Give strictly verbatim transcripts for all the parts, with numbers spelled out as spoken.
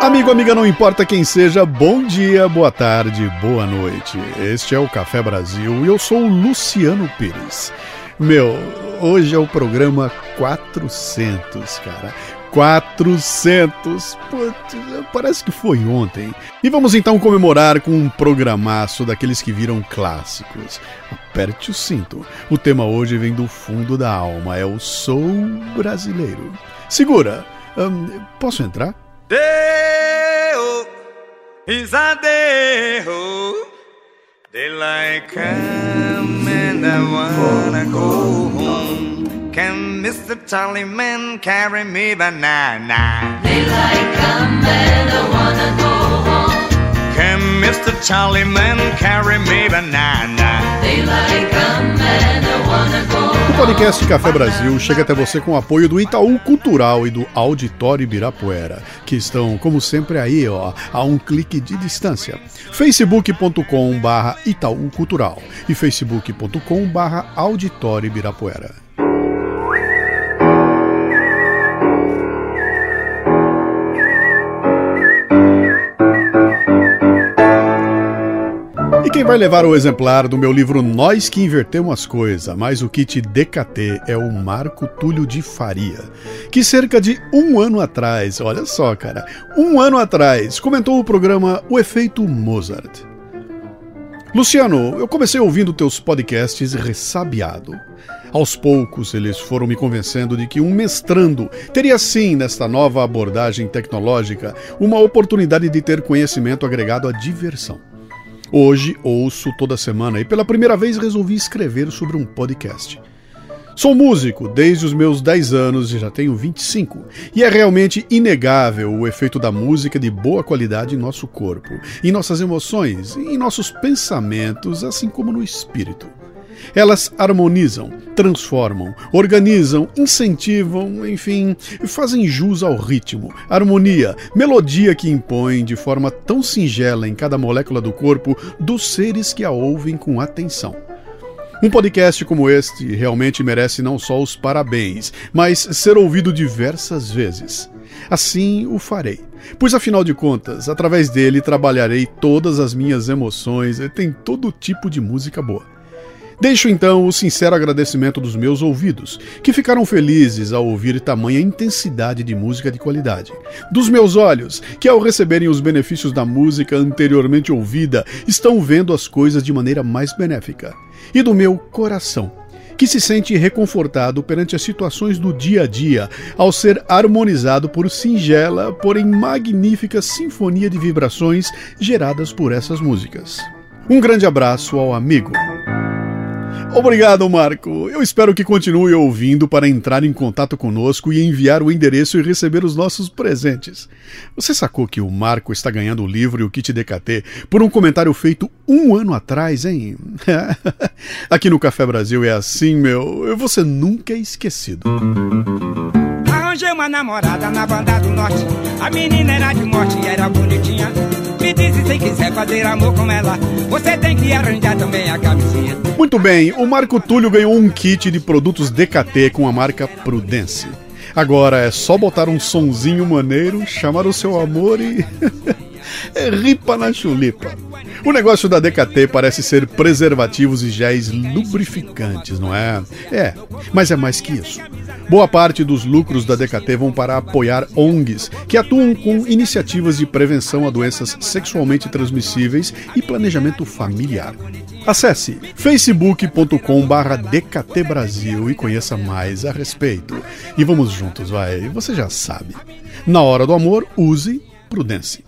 Amigo, amiga, não importa quem seja, bom dia, boa tarde, boa noite. Este é o Café Brasil e eu sou o Luciano Pires. Meu, hoje é o programa quatrocentos, cara. quatrocentos! Putz, parece que foi ontem. E vamos então comemorar com um programaço daqueles que viram clássicos. Aperte o cinto. O tema hoje vem do fundo da alma, é o Sou Brasileiro. Segura, hum, posso entrar? Deu, Isadeu, daylight come and I wanna go home. Can Mister Charlie Man carry me banana? Daylight come and I wanna go home. Can Mister Charlie Man carry me banana? Daylight come and I wanna go home. O podcast Café Brasil chega até você com o apoio do Itaú Cultural e do Auditório Ibirapuera, que estão, como sempre, aí, ó, a um clique de distância. facebook ponto com barra Itaú Cultural e facebook ponto com barra Auditório Ibirapuera. E quem vai levar o exemplar do meu livro Nós que Invertemos as Coisas, mais o kit D K T, é o Marco Túlio de Faria, que cerca de um ano atrás, olha só, cara, um ano atrás, comentou o programa O Efeito Mozart. Luciano, eu comecei ouvindo teus podcasts ressabiado. Aos poucos, eles foram me convencendo de que um mestrando teria sim, nesta nova abordagem tecnológica, uma oportunidade de ter conhecimento agregado à diversão. Hoje ouço toda semana e pela primeira vez resolvi escrever sobre um podcast. Sou músico desde os meus dez anos e já tenho vinte e cinco, e é realmente inegável o efeito da música de boa qualidade em nosso corpo, em nossas emoções, em nossos pensamentos, assim como no espírito. Elas harmonizam, transformam, organizam, incentivam, enfim, fazem jus ao ritmo, harmonia, melodia que impõe de forma tão singela em cada molécula do corpo dos seres que a ouvem com atenção. Um podcast como este realmente merece não só os parabéns, mas ser ouvido diversas vezes. Assim o farei, pois afinal de contas, através dele trabalharei todas as minhas emoções e tem todo tipo de música boa. Deixo então o sincero agradecimento dos meus ouvidos, que ficaram felizes ao ouvir tamanha intensidade de música de qualidade. Dos meus olhos, que ao receberem os benefícios da música anteriormente ouvida, estão vendo as coisas de maneira mais benéfica. E do meu coração, que se sente reconfortado perante as situações do dia a dia, ao ser harmonizado por singela, porém magnífica sinfonia de vibrações geradas por essas músicas. Um grande abraço ao amigo. Obrigado, Marco. Eu espero que continue ouvindo para entrar em contato conosco e enviar o endereço e receber os nossos presentes. Você sacou que o Marco está ganhando o livro e o kit D K T por um comentário feito um ano atrás, hein? Aqui no Café Brasil é assim, meu. Você nunca é esquecido. Arranjei uma namorada na banda do norte. A menina era de morte e era bonitinha. Me disse se quiser fazer amor com ela, você tem que arranjar também a camisinha. Muito bem, o Marco Túlio ganhou um kit de produtos D K T com a marca Prudence. Agora é só botar um sonzinho maneiro, chamar o seu amor e... ripa na chulipa. O negócio da D K T parece ser preservativos e géis lubrificantes, não é? É, mas é mais que isso. Boa parte dos lucros da D K T vão para apoiar O N Gs que atuam com iniciativas de prevenção a doenças sexualmente transmissíveis e planejamento familiar. Acesse facebook ponto com barra D K T Brasil e conheça mais a respeito. E vamos juntos, vai, você já sabe. Na hora do amor, use Prudence.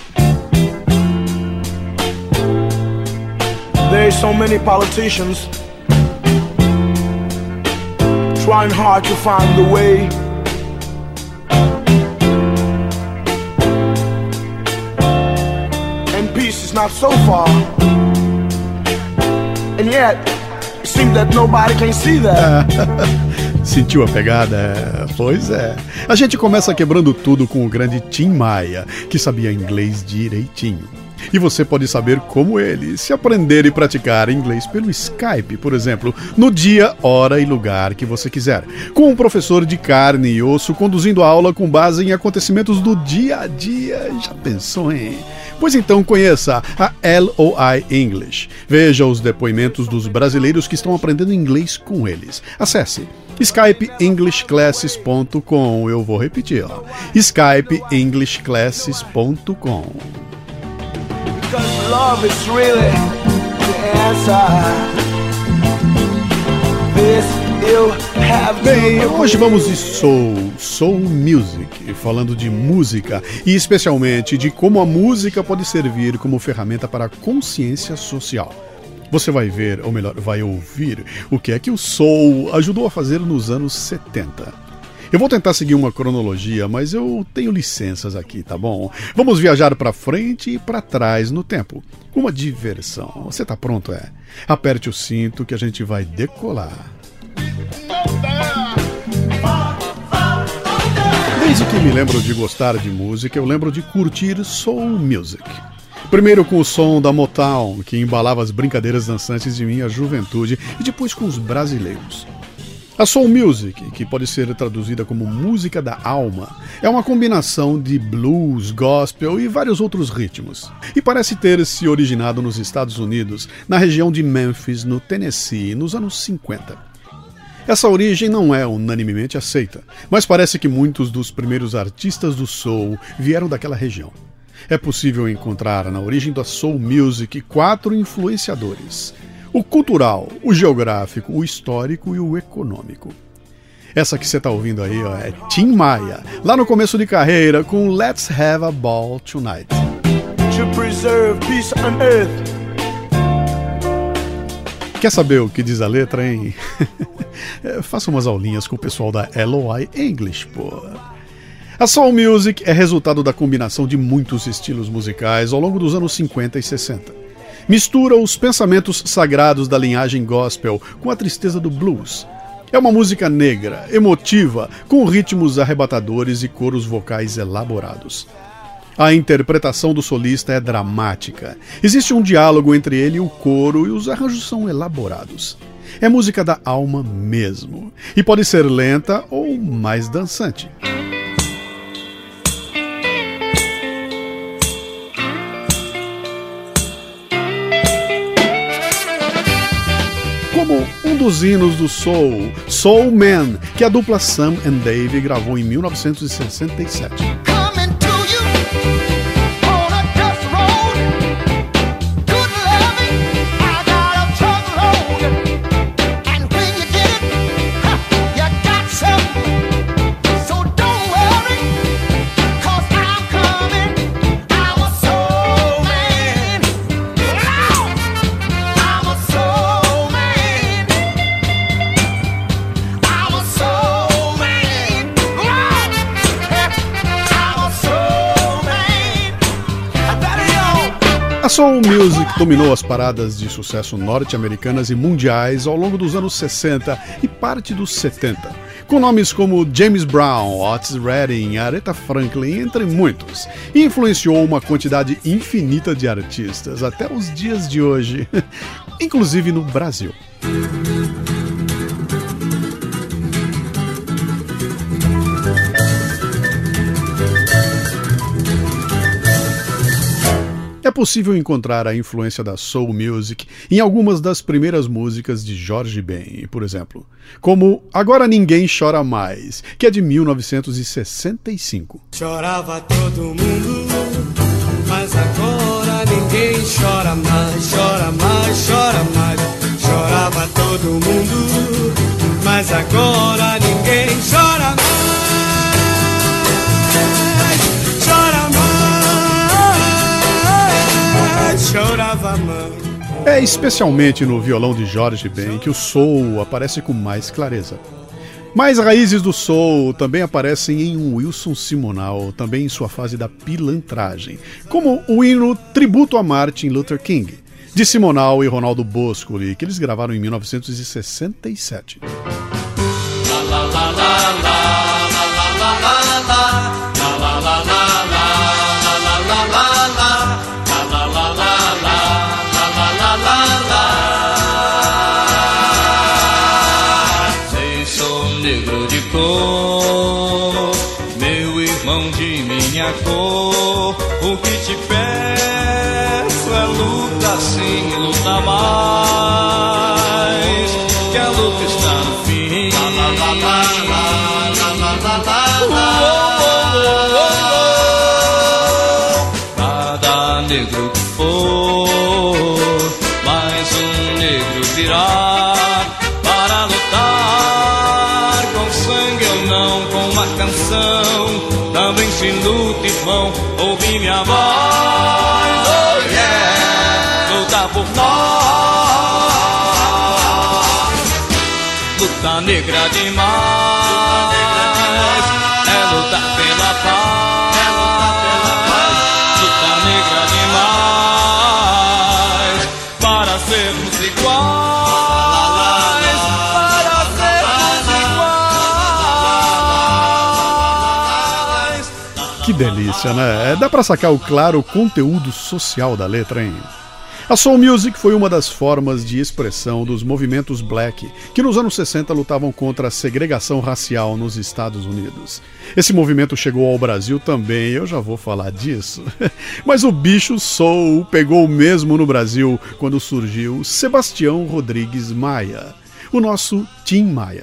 There's so many politicians trying hard to find the way. And peace is not so far. And yet, it seems that nobody can see that. Sentiu a pegada? Pois é. A gente começa quebrando tudo com o grande Tim Maia, que sabia inglês direitinho. E você pode saber como ele, se aprender e praticar inglês pelo Skype, por exemplo, no dia, hora e lugar que você quiser, com um professor de carne e osso conduzindo a aula com base em acontecimentos do dia a dia. Já pensou, hein? Pois então conheça a L O I English. Veja os depoimentos dos brasileiros que estão aprendendo inglês com eles. Acesse skype english classes ponto com. Eu vou repetir, ó. skype english classes ponto com. Because love is really the answer. This you have to Bem, hoje vamos de soul, soul music, falando de música e especialmente de como a música pode servir como ferramenta para a consciência social. Você vai ver, ou melhor, vai ouvir o que é que o soul ajudou a fazer nos anos setenta. Eu vou tentar seguir uma cronologia, mas eu tenho licenças aqui, tá bom? Vamos viajar para frente e para trás no tempo. Uma diversão. Você tá pronto, é? Aperte o cinto que a gente vai decolar. Desde que me lembro de gostar de música, eu lembro de curtir soul music. Primeiro com o som da Motown, que embalava as brincadeiras dançantes de minha juventude, e depois com os brasileiros. A soul music, que pode ser traduzida como música da alma, é uma combinação de blues, gospel e vários outros ritmos. E parece ter se originado nos Estados Unidos, na região de Memphis, no Tennessee, nos anos cinquenta. Essa origem não é unanimemente aceita, mas parece que muitos dos primeiros artistas do soul vieram daquela região. É possível encontrar na origem da soul music quatro influenciadores: o cultural, o geográfico, o histórico e o econômico. Essa que você está ouvindo aí, ó, é Tim Maia, lá no começo de carreira com Let's Have a Ball Tonight. to preserve peace on earth. Quer saber o que diz a letra, hein? Faça umas aulinhas com o pessoal da L O I English, pô. A soul music é resultado da combinação de muitos estilos musicais ao longo dos anos cinquenta e sessenta. Mistura os pensamentos sagrados da linhagem gospel com a tristeza do blues. É uma música negra, emotiva, com ritmos arrebatadores e coros vocais elaborados. A interpretação do solista é dramática. Existe um diálogo entre ele e o coro e os arranjos são elaborados. É música da alma mesmo. E pode ser lenta ou mais dançante. Como um dos hinos do soul, Soul Man, que a dupla Sam and Dave gravou em mil novecentos e sessenta e sete. A soul music dominou as paradas de sucesso norte-americanas e mundiais ao longo dos anos sessenta e parte dos setenta, com nomes como James Brown, Otis Redding, Aretha Franklin, entre muitos, e influenciou uma quantidade infinita de artistas até os dias de hoje, inclusive no Brasil. É possível encontrar a influência da soul music em algumas das primeiras músicas de Jorge Ben, por exemplo, como Agora Ninguém Chora Mais, que é de mil novecentos e sessenta e cinco. Chorava todo mundo, mas agora ninguém chora mais, chora mais, chora mais. Chorava todo mundo, mas agora ninguém chora mais, chora mais. Chorava mãe. É especialmente no violão de Jorge Ben que o soul aparece com mais clareza. Mas raízes do soul também aparecem em um Wilson Simonal, também em sua fase da pilantragem, como o hino Tributo a Martin Luther King, de Simonal e Ronaldo Boscoli, que eles gravaram em mil novecentos e sessenta e sete. de minha cor. O que te peço é luta sim, luta mais, que a luta está no fim. La, la, la, la, la, la, la, la, la. Cada negro que for, mais um negro virá para lutar com sangue ou não, com uma canção. Também se luta e vão ouvir minha voz. Oh yeah, luta por nós. Luta negra demais, é lutar pela paz. Luta negra demais, para sermos iguais, para sermos iguais. Que delícia, né? Dá pra sacar o claro conteúdo social da letra, hein? A soul music foi uma das formas de expressão dos movimentos black, que nos anos sessenta lutavam contra a segregação racial nos Estados Unidos. Esse movimento chegou ao Brasil também, eu já vou falar disso. Mas o bicho soul pegou mesmo no Brasil quando surgiu Sebastião Rodrigues Maia, o nosso Tim Maia.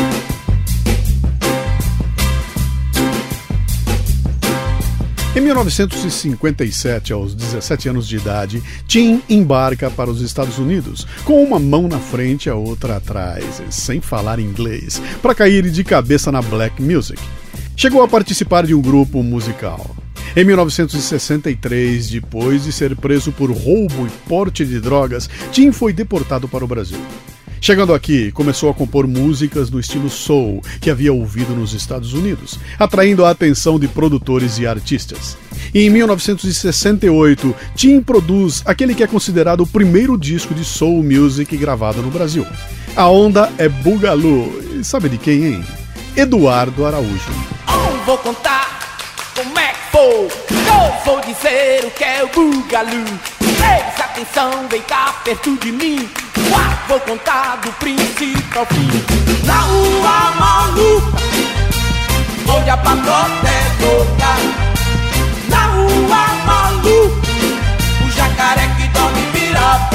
Em mil novecentos e cinquenta e sete, aos dezessete anos de idade, Tim embarca para os Estados Unidos, com uma mão na frente e a outra atrás, sem falar inglês, para cair de cabeça na black music. Chegou a participar de um grupo musical. Em mil novecentos e sessenta e três, depois de ser preso por roubo e porte de drogas, Tim foi deportado para o Brasil. Chegando aqui, começou a compor músicas no estilo soul, que havia ouvido nos Estados Unidos, atraindo a atenção de produtores e artistas. E em mil novecentos e sessenta e oito, Tim produz aquele que é considerado o primeiro disco de soul music gravado no Brasil. A onda é Bugalú. E sabe de quem, hein? Eduardo Araújo. Oh, vou contar como é que foi. Eu vou dizer o que é o Bugalú. Preste atenção, vem cá perto de mim. Uá, vou contar do princípio ao fim. Na rua maluca, onde a patota é louca. Na rua maluca, o jacaré que dorme vira a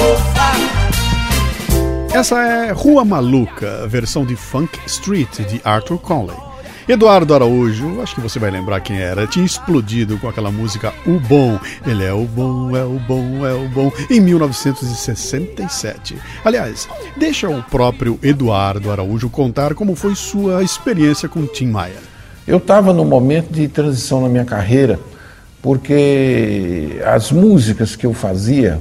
bolsa. Essa é Rua Maluca, versão de Funk Street, de Arthur Conley. Eduardo Araújo, acho que você vai lembrar quem era, tinha explodido com aquela música O Bom. Ele é o bom, é o bom, é o bom, em mil novecentos e sessenta e sete. Aliás, deixa o próprio Eduardo Araújo contar como foi sua experiência com Tim Maia. Eu estava num momento de transição na minha carreira, porque as músicas que eu fazia,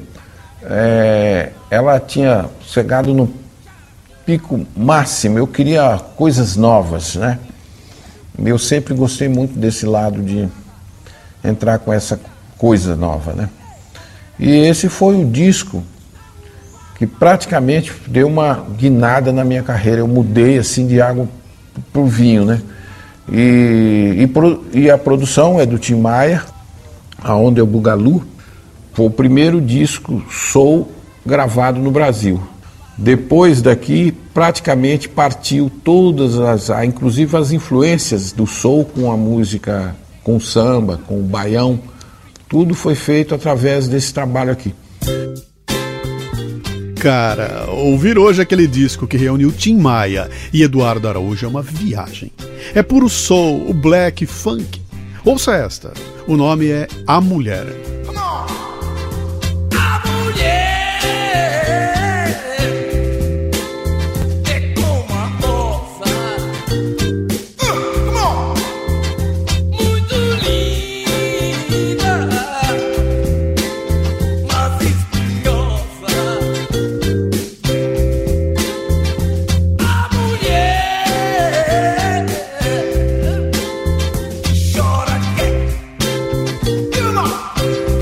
é, ela tinha chegado no pico máximo, eu queria coisas novas, né? Eu sempre gostei muito desse lado de entrar com essa coisa nova, né? E esse foi o disco que praticamente deu uma guinada na minha carreira. Eu mudei assim de água pro vinho, né? E, e, pro, e a produção é do Tim Maia, A Onda é o Bugalú. Foi o primeiro disco soul gravado no Brasil. Depois daqui, praticamente partiu todas as, inclusive as influências do soul com a música, com o samba, com o baião. Tudo foi feito através desse trabalho aqui. Cara, ouvir hoje aquele disco que reuniu Tim Maia e Eduardo Araújo é uma viagem. É puro soul, o black, funk. Ouça esta, o nome é A Mulher. Chora,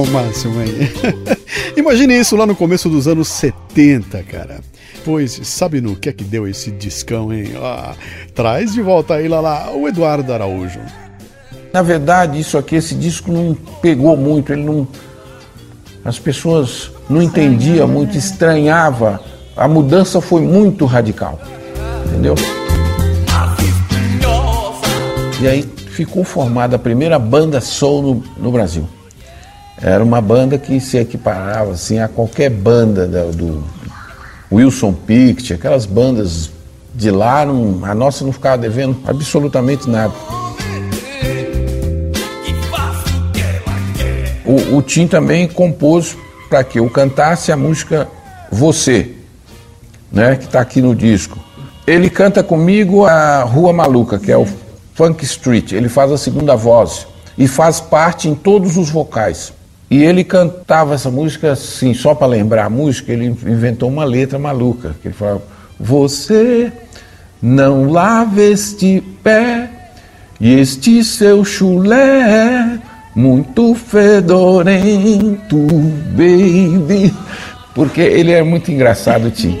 o máximo, hein? Imagine isso lá no começo dos anos setenta, cara. Pois, sabe no que é que deu esse discão, hein? Ah, traz de volta aí, lá, lá, o Eduardo Araújo. Na verdade, isso aqui, esse disco não pegou muito, ele não... As pessoas não entendiam muito, estranhava. A mudança foi muito radical, entendeu? E aí ficou formada a primeira banda soul no, no Brasil. Era uma banda que se equiparava assim, a qualquer banda da, do Wilson Pickett, aquelas bandas de lá, não, a nossa não ficava devendo absolutamente nada. O, o Tim também compôs para que eu cantasse a música Você, né, que está aqui no disco. Ele canta comigo a Rua Maluca, que é o Funk Street. Ele faz a segunda voz e faz parte em todos os vocais. E ele cantava essa música assim, só para lembrar a música, ele inventou uma letra maluca, que ele falava: você não lava este pé e este seu chulé muito fedorento, baby. Porque ele é muito engraçado, Tim.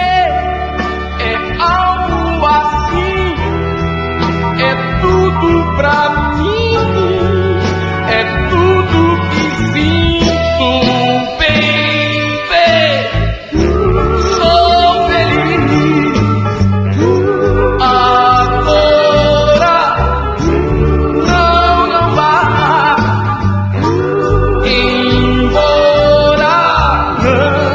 É algo assim, é tudo pra mim, é tudo que sinto, baby. Sou feliz agora, não, não vá embora, não.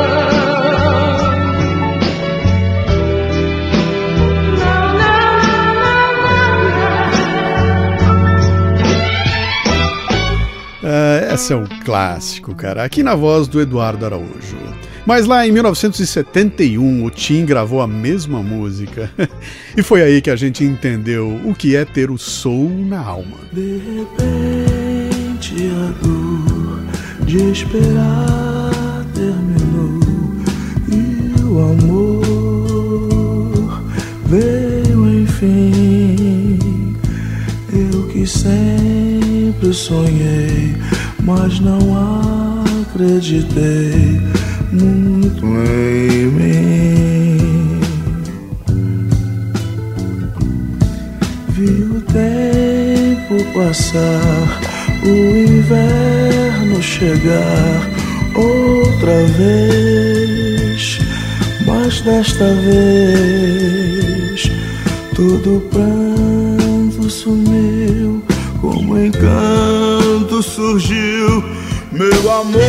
Ah, esse é um clássico, cara. Aqui na voz do Eduardo Araújo. Mas lá em mil novecentos e setenta e um, o Tim gravou a mesma música. E foi aí que a gente entendeu o que é ter o soul na alma. De repente a dor de esperar terminou e o amor veio enfim. Eu que sempre sonhei, mas não acreditei muito em mim. Vi o tempo passar, o inverno chegar outra vez, mas desta vez todo pranto sumiu, como encanto surgiu meu amor.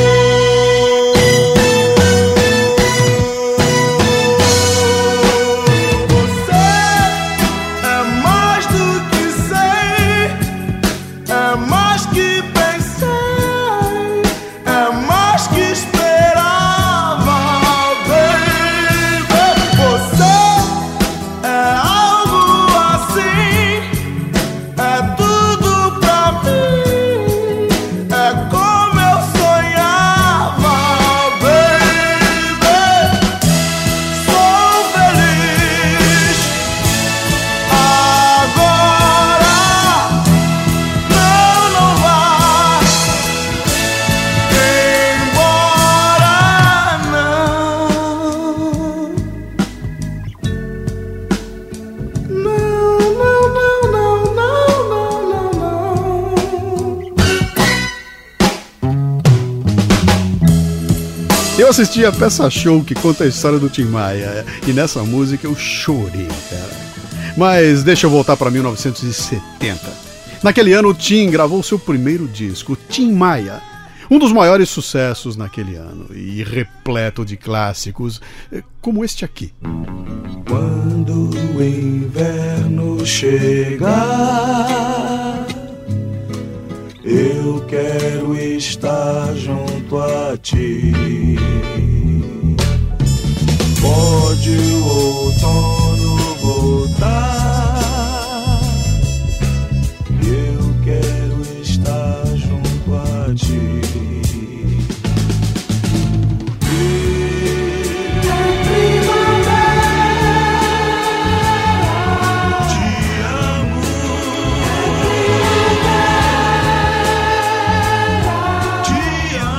Eu assisti a peça show que conta a história do Tim Maia e nessa música eu chorei, cara. Mas deixa eu voltar para mil novecentos e setenta. Naquele ano o Tim gravou seu primeiro disco, Tim Maia, um dos maiores sucessos naquele ano e repleto de clássicos, como este aqui. Quando o inverno chegar, eu quero estar junto a ti. Pode o outono voltar, eu quero estar junto a ti. Te amo.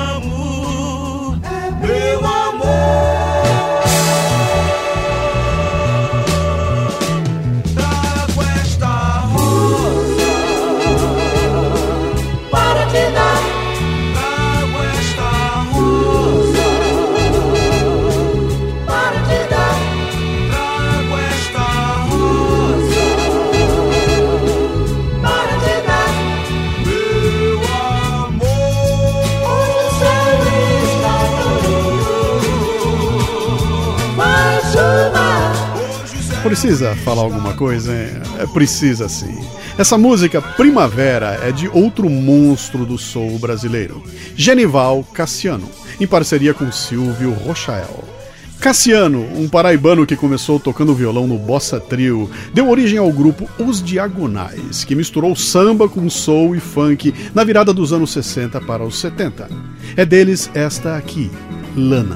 precisa falar alguma coisa, hein? É, precisa sim. Essa música Primavera é de outro monstro do soul brasileiro, Genival Cassiano, em parceria com Silvio Rochael. Cassiano, um paraibano que começou tocando violão no Bossa Trio, deu origem ao grupo Os Diagonais, que misturou samba com soul e funk na virada dos anos sessenta para os setenta. É deles esta aqui, Lana.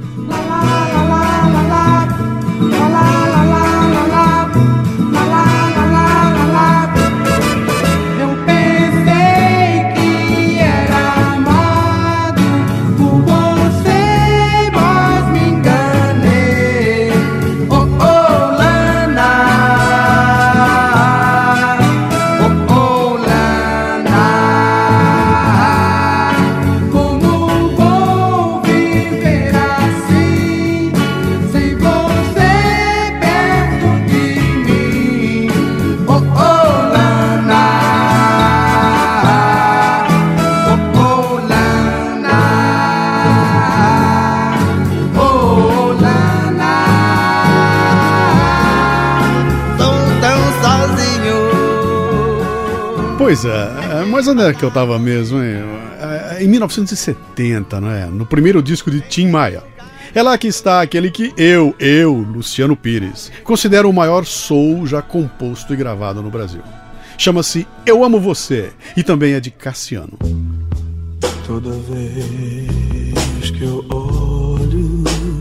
Pois é, mas onde é que eu tava mesmo, hein? Em mil novecentos e setenta, não é? No primeiro disco de Tim Maia. É lá que está aquele que eu, eu, Luciano Pires, considero o maior soul já composto e gravado no Brasil. Chama-se Eu Amo Você e também é de Cassiano. Toda vez que eu olho,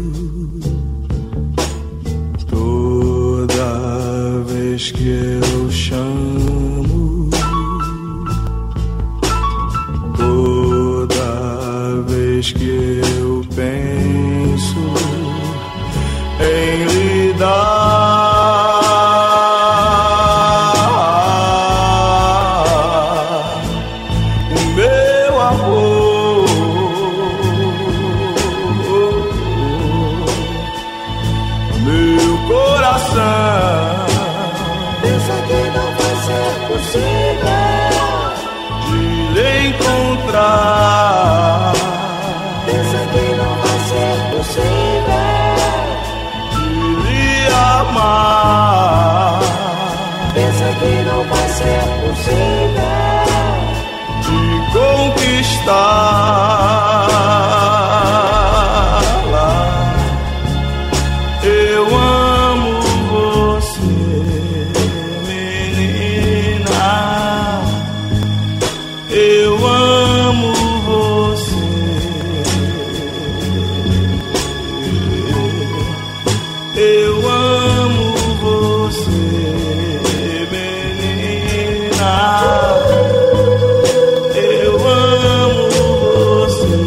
toda vez que eu chamo, toda vez que eu penso em lhe dar o meu amor, meu coração pensa que não vai ser possível de lhe encontrar. Pensa que não vai ser possível de lhe amar. Pensa que não vai ser possível de conquistá-la. Eu amo você, menina. Eu amo você. Eu amo você, menina. Eu amo você.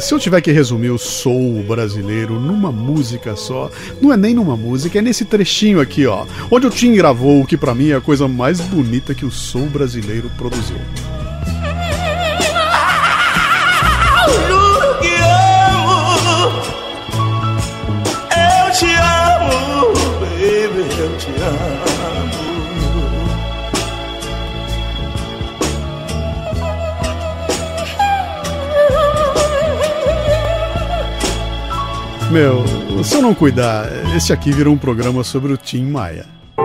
se eu tiver que resumir o soul brasileiro numa música só, não é nem numa música, é nesse trechinho aqui, ó, onde o Tim gravou o que pra mim é a coisa mais bonita que o soul brasileiro produziu. Juro que amo, eu te amo, baby, eu te amo. Meu, se eu não cuidar, esse aqui virou um programa sobre o Tim Maia.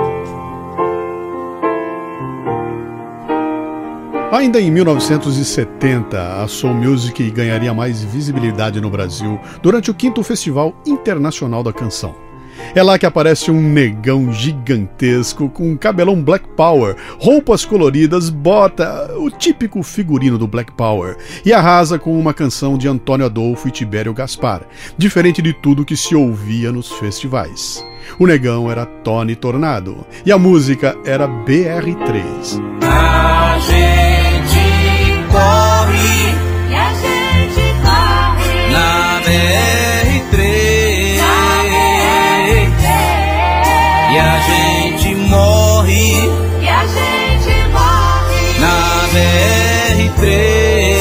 Ainda em mil novecentos e setenta, a Soul Music ganharia mais visibilidade no Brasil durante o quinto Festival Internacional da Canção. É lá que aparece um negão gigantesco com um cabelão Black Power, roupas coloridas, bota o típico figurino do Black Power e arrasa com uma canção de Antônio Adolfo e Tibério Gaspar, diferente de tudo que se ouvia nos festivais. O negão era Tony Tornado e a música era B R três. A gente corre E a gente corre na B R três e a gente morre E a gente morre na B R três.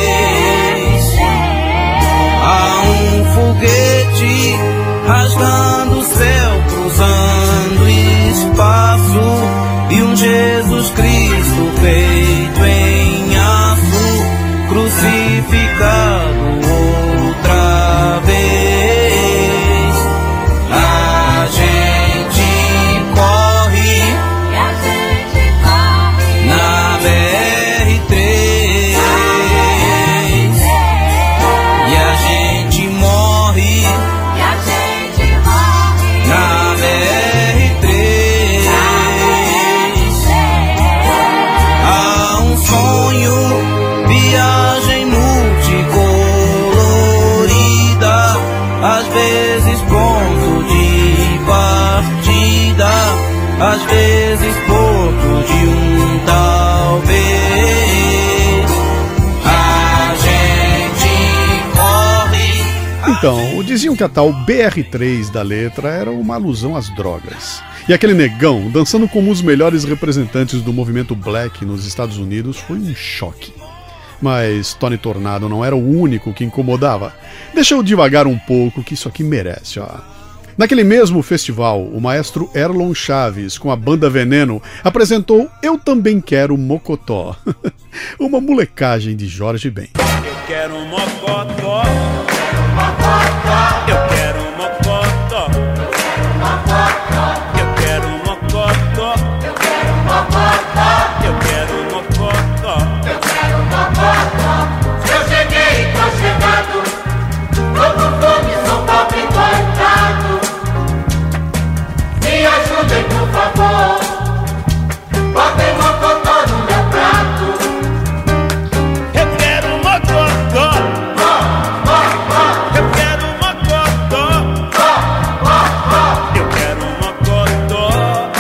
Há um foguete rasgando o céu, cruzando espaço, e um Jesus Cristo feito em aço, crucificado outra vez. A gente corre E a gente corre na B R três e a gente morre E a gente morre na B R três. Há um sonho, viagem multicolorida, às vezes ponto de partida, às vezes porto de um talvez. A gente corre. Então, diziam que a tal B R três da letra era uma alusão às drogas. E aquele negão, dançando como os melhores representantes do movimento black nos Estados Unidos, foi um choque. Mas Tony Tornado não era o único que incomodava. Deixa eu devagar um pouco, que isso aqui merece, ó. Naquele mesmo festival, o maestro Erlon Chaves, com a banda Veneno, apresentou Eu Também Quero Mocotó. Uma molecagem de Jorge Ben. Eu quero um mocotó, eu quero um mocotó, eu quero um mocotó, eu quero um mocotó, eu quero um mocotó, eu quero um mocotó. Eu cheguei, tô chegando, tô com fome, sou pobre coitado. Me ajudem, por favor, botem mocotó no meu prato. Eu quero um mocotó, eu quero um mocotó, eu quero um mocotó.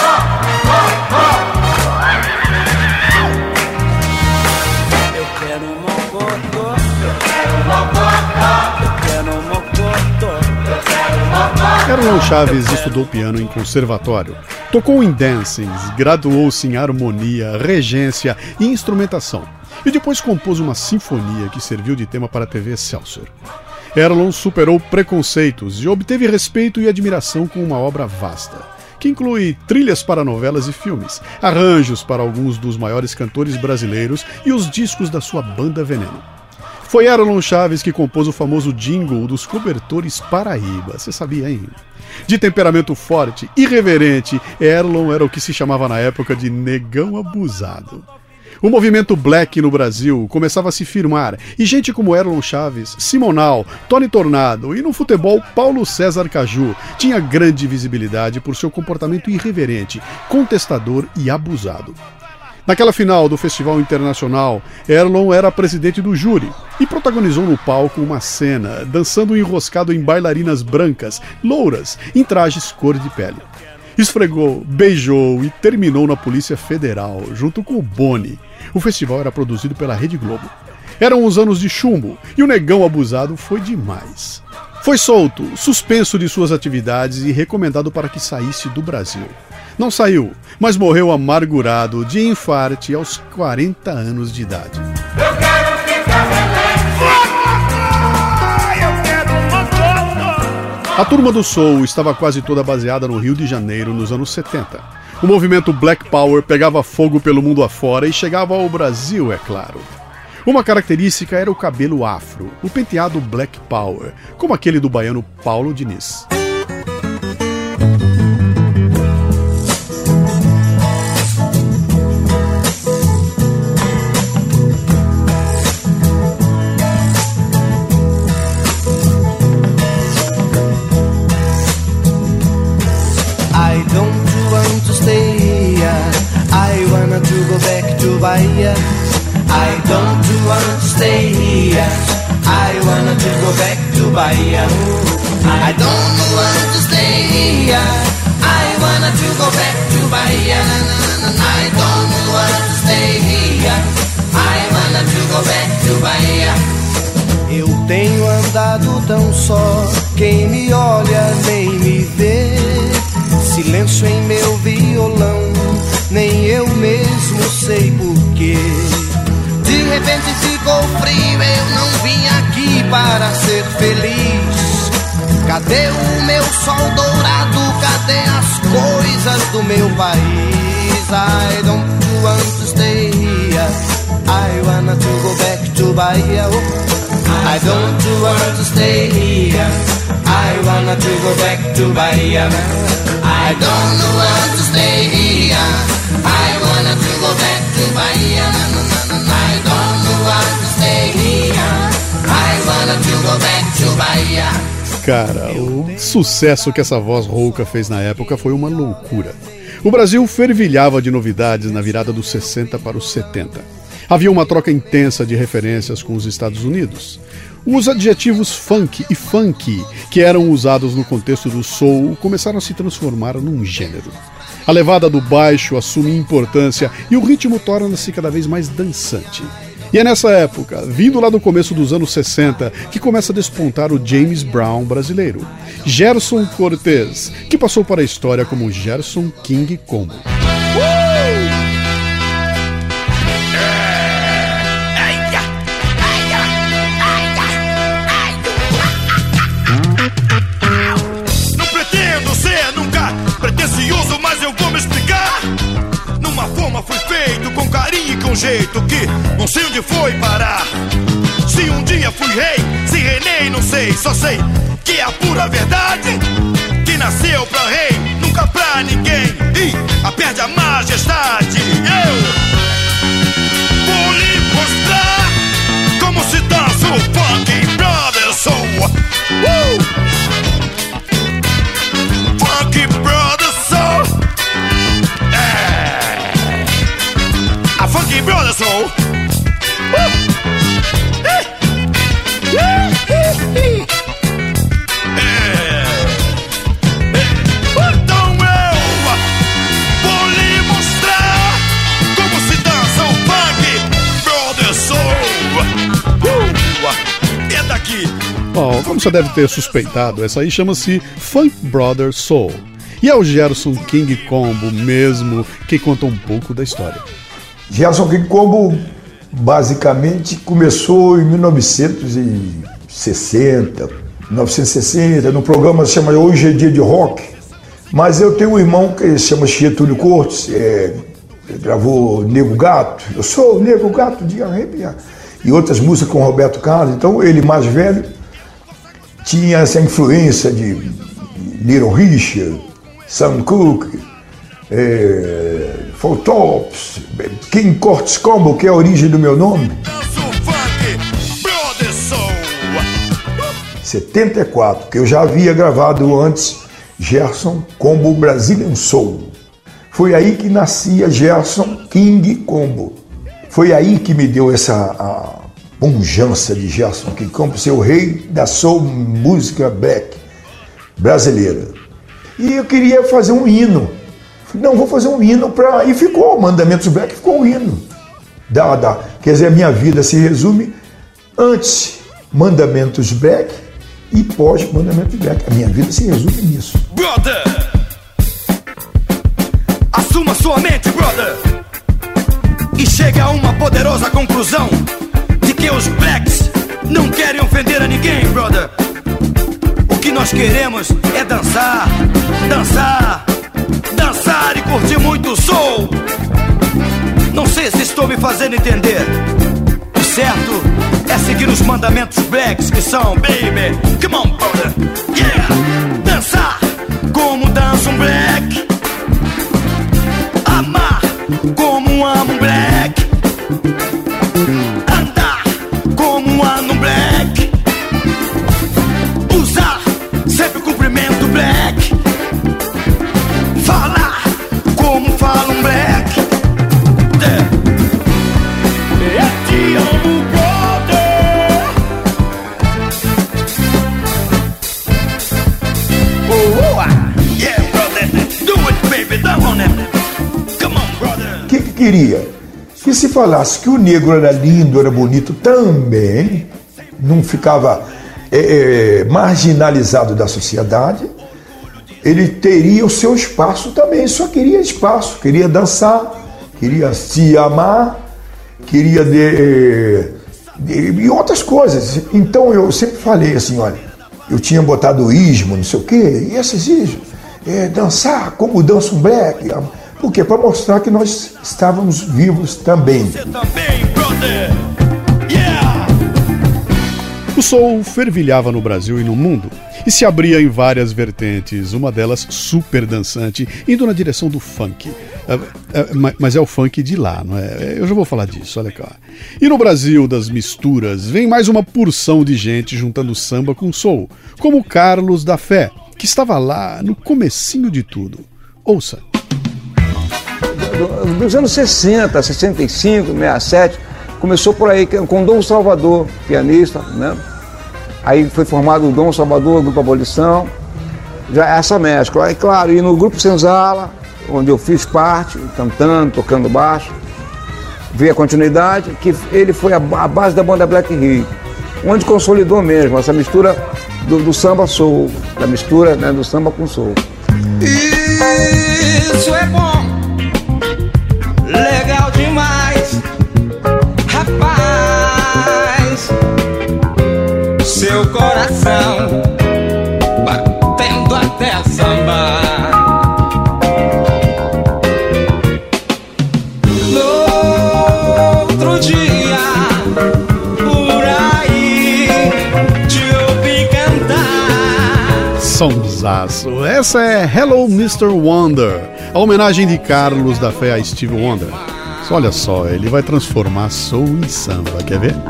Eu quero um mocotó, eu quero um mocotó, eu quero um mocotó, eu quero um mocotó. Erlon Chaves estudou piano em conservatório, tocou em dancings, graduou-se em harmonia, regência e instrumentação, e depois compôs uma sinfonia que serviu de tema para a T V Excelsior. Erlon superou preconceitos e obteve respeito e admiração com uma obra vasta, que inclui trilhas para novelas e filmes, arranjos para alguns dos maiores cantores brasileiros e os discos da sua banda Veneno. Foi Erlon Chaves que compôs o famoso jingle dos cobertores Paraíba, você sabia, hein? De temperamento forte, irreverente, Erlon era o que se chamava na época de negão abusado. O movimento black no Brasil começava a se firmar, e gente como Erlon Chaves, Simonal, Tony Tornado e no futebol Paulo César Caju tinha grande visibilidade por seu comportamento irreverente, contestador e abusado. Naquela final do Festival Internacional, Erlon era presidente do júri e protagonizou no palco uma cena dançando enroscado em bailarinas brancas, louras, em trajes cor de pele. Esfregou, beijou e terminou na Polícia Federal, junto com o Boni. O festival era produzido pela Rede Globo. Eram os anos de chumbo e o negão abusado foi demais. Foi solto, suspenso de suas atividades e recomendado para que saísse do Brasil. Não saiu, mas morreu amargurado de infarte aos quarenta anos de idade. Eu quero ficar A turma do soul estava quase toda baseada no Rio de Janeiro nos anos setenta. O movimento Black Power pegava fogo pelo mundo afora e chegava ao Brasil, é claro. Uma característica era o cabelo afro, o penteado Black Power, como aquele do baiano Paulo Diniz. I don't want to stay here. I wanna to go back to Bahia. I don't want to stay here. I wanna to go back to Bahia. I don't want to stay here. I wanna to go back to Bahia. I don't want to stay here. I wanna to go back to Bahia. Eu tenho andado tão só, quem me olha nem me vê. Silêncio em meu violão, nem eu mesmo sei porquê. De repente ficou frio, eu não vim aqui para ser feliz. Cadê o meu sol dourado? Cadê as coisas do meu país? I don't want to stay here. I wanna to go back to Bahia. I don't want to stay here. I wanna to go back to Bahia. I don't want to stay here. I wanna to go back to Bahia. I don't want to stay here. I wanna to go back to Bahia. Cara, o sucesso que essa voz rouca fez na época foi uma loucura. O Brasil fervilhava de novidades na virada dos sessenta para os setenta. Havia uma troca intensa de referências com os Estados Unidos. Os adjetivos funk e funky, que eram usados no contexto do soul, começaram a se transformar num gênero. A levada do baixo assume importância e o ritmo torna-se cada vez mais dançante. E é nessa época, vindo lá do começo dos anos sessenta, que começa a despontar o James Brown brasileiro, Gerson Cortez, que passou para a história como Gerson King Combo. Não pretendo ser nunca pretensioso, mas eu vou me explicar. Numa forma foi feito com carinho e com jeito que não sei onde foi parar. Se um dia fui rei, se reinei, não sei, só sei que é a pura verdade. Que nasceu pra rei, nunca pra ninguém, e a perde a majestade. Eu vou lhe mostrar como se dança o Funky Brothers Soul. Uh! Funky Brothers Soul. É. A Funky Brothers Soul. Uh! Oh, como você deve ter suspeitado, essa aí chama-se Funk Brothers Soul. E é o Gerson King Combo mesmo que conta um pouco da história. Gerson King Combo basicamente começou em mil novecentos e sessenta, mil novecentos e sessenta, no programa que se chama Hoje é Dia de Rock. Mas eu tenho um irmão que se chama Getúlio Cortes, é, gravou Nego Gato, eu sou o Nego Gato de Arrepiar, e outras músicas com Roberto Carlos. Então ele, mais velho, tinha essa influência de Little Richard, Sam Cooke, é, Four Tops, King Cortes Combo, que é a origem do meu nome. setenta e quatro, que eu já havia gravado antes Gerson Combo Brazilian Soul. Foi aí que nascia Gerson King Combo. Foi aí que me deu essa a pujança de Gerson King Combo, ser o rei da soul música black brasileira. E eu queria fazer um hino. Falei, não, vou fazer um hino para... E ficou, Mandamentos Black ficou o hino. Da, da... Quer dizer, a minha vida se resume antes mandamentos black e pós mandamentos black. A minha vida se resume nisso. Brother, assuma sua mente, brother, e chegue a uma poderosa conclusão de que os blacks não querem ofender a ninguém, brother. O que nós queremos é dançar, dançar, dançar e curtir muito soul. Não sei se estou me fazendo entender. O certo é seguir os mandamentos blacks que são, baby, come on, brother, yeah. Dançar como dança um black, amar como ama um black, andar como anda um black, usar sempre o cumprimento black, falar como fala um black. Eu te amo, brother. Oh, yeah, brother, do it, baby, down on it. Come on, brother. O que que queria? Que se falasse que o negro era lindo, era bonito também, não ficava é, é, marginalizado da sociedade, ele teria o seu espaço também, só queria espaço, queria dançar, queria se amar, queria de, de, e outras coisas. Então eu sempre falei assim, olha, eu tinha botado ismo, não sei o quê, e esses ismos, é, dançar como dança um black. Por quê? Para mostrar que nós estávamos vivos também. Você também, brother. Yeah. O soul fervilhava no Brasil e no mundo e se abria em várias vertentes, uma delas super dançante, indo na direção do funk. É, é, mas é o funk de lá, não é? Eu já vou falar disso, olha cá. E no Brasil das misturas, vem mais uma porção de gente juntando samba com soul, como Carlos da Fé, que estava lá no comecinho de tudo. Ouça. Dos anos sessenta, sessenta e cinco, sessenta e sete, começou por aí com Dom Salvador, pianista, né? Aí foi formado o Dom Salvador, Grupo Abolição, já essa mescla. Aí, claro, e no Grupo Senzala, onde eu fiz parte, cantando, tocando baixo, veio a continuidade, que ele foi a, a base da banda Black Rio, onde consolidou mesmo essa mistura do, do samba soul, da mistura, né, do samba com soul. Isso é bom, legal demais, rapaz. Seu coração batendo até samba. No outro dia, por aí, te ouvi cantar. Sonsaço. Essa é Hello mister Wonder, a homenagem de Carlos da Fé a Steve Wonder. Olha só, ele vai transformar soul em samba, quer ver?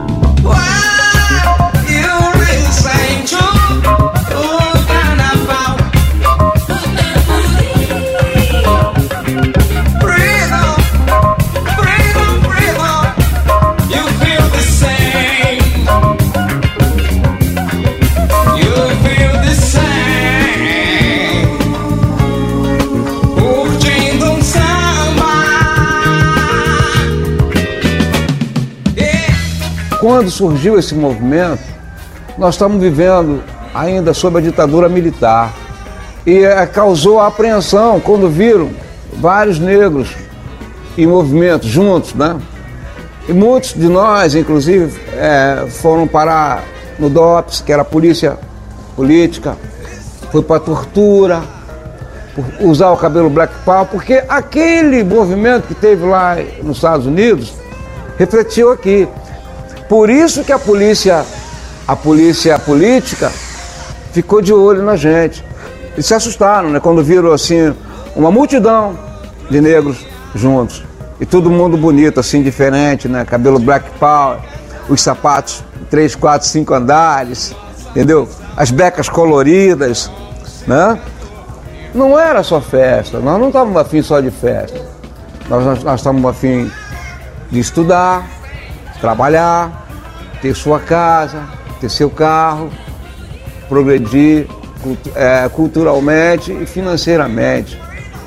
Quando surgiu esse movimento, nós estamos vivendo ainda sob a ditadura militar e é, causou apreensão quando viram vários negros em movimento juntos, né? E muitos de nós, inclusive, é, foram parar no D O P S, que era a polícia política, foi para tortura, por usar o cabelo Black Power, porque aquele movimento que teve lá nos Estados Unidos refletiu aqui. Por isso que a polícia, a polícia política ficou de olho na gente. E se assustaram, né? Quando viram assim uma multidão de negros juntos. E todo mundo bonito, assim, diferente, né? Cabelo Black Power, os sapatos três, quatro, cinco andares, entendeu? As becas coloridas, né? Não era só festa, nós não estávamos afim só de festa. Nós, nós, nós estávamos afim de estudar, trabalhar, ter sua casa, ter seu carro, progredir é, culturalmente e financeiramente,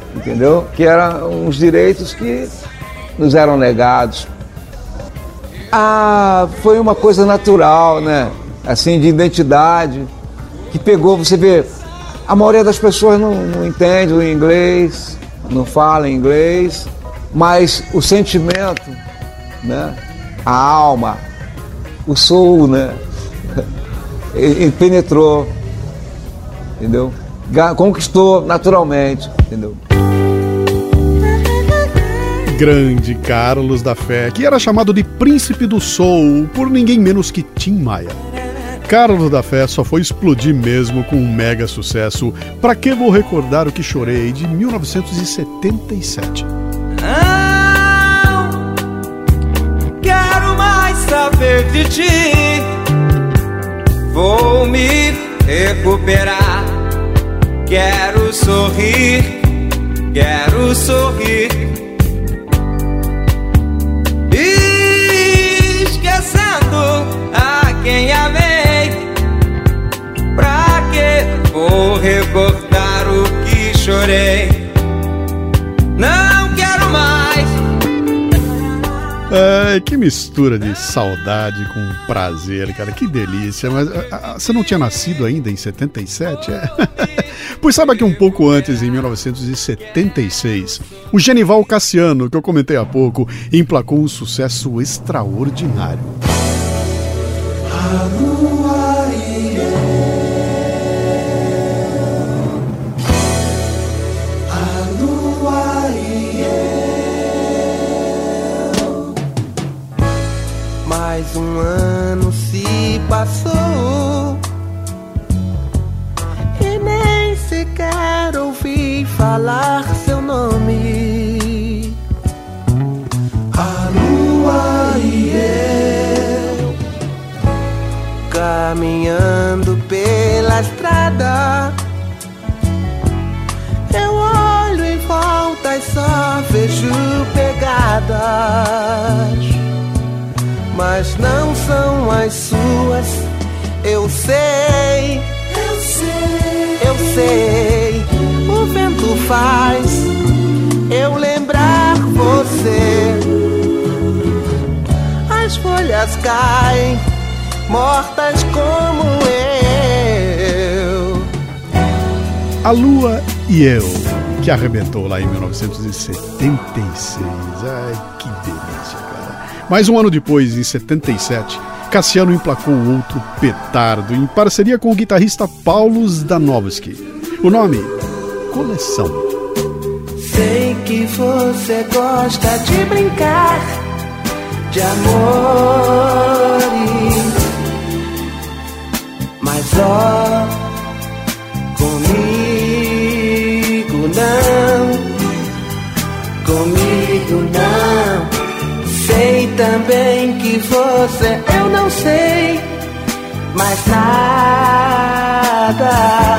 entendeu? Que eram os direitos que nos eram negados. Ah, foi uma coisa natural, né? Assim, de identidade, que pegou, você vê, a maioria das pessoas não, não entende o inglês, não fala inglês, mas o sentimento, né? A alma, o soul, né? Ele penetrou, entendeu? Conquistou naturalmente, entendeu? Grande Carlos da Fé, que era chamado de Príncipe do Soul por ninguém menos que Tim Maia. Carlos da Fé só foi explodir mesmo com um mega sucesso Pra Que Vou Recordar O Que Chorei, de mil novecentos e setenta e sete. Não quero mais saber de ti, vou me recuperar. Quero sorrir, quero sorrir, esquecendo a quem amei. Pra que vou recordar o que chorei? Não quero mais. É, que mistura de saudade com prazer, cara, que delícia. Mas a, a, você não tinha nascido ainda em setenta e sete? É? Pois sabe que um pouco antes, em mil novecentos e setenta e seis, o Genival Cassiano, que eu comentei há pouco, emplacou um sucesso extraordinário. A lua e eu, a lua e eu. Mais um ano se passou e nem sequer ouvi falar seu nome. A lua e eu, caminhando pela estrada, eu olho em volta e só vejo pegadas, mas não são as suas. Eu sei, eu sei, eu sei. O vento faz eu lembrar você. As folhas caem mortas como eu. A Lua e Eu, que arrebentou lá em mil novecentos e setenta e seis. Ai, que delícia, cara. Mais um ano depois, em setenta e sete, Cassiano emplacou outro petardo em parceria com o guitarrista Paulo Zdanowski. O nome? Coleção. Sei que você gosta de brincar de amores, mas ó, comigo não, comigo não. Sei também que você, eu não sei mais nada.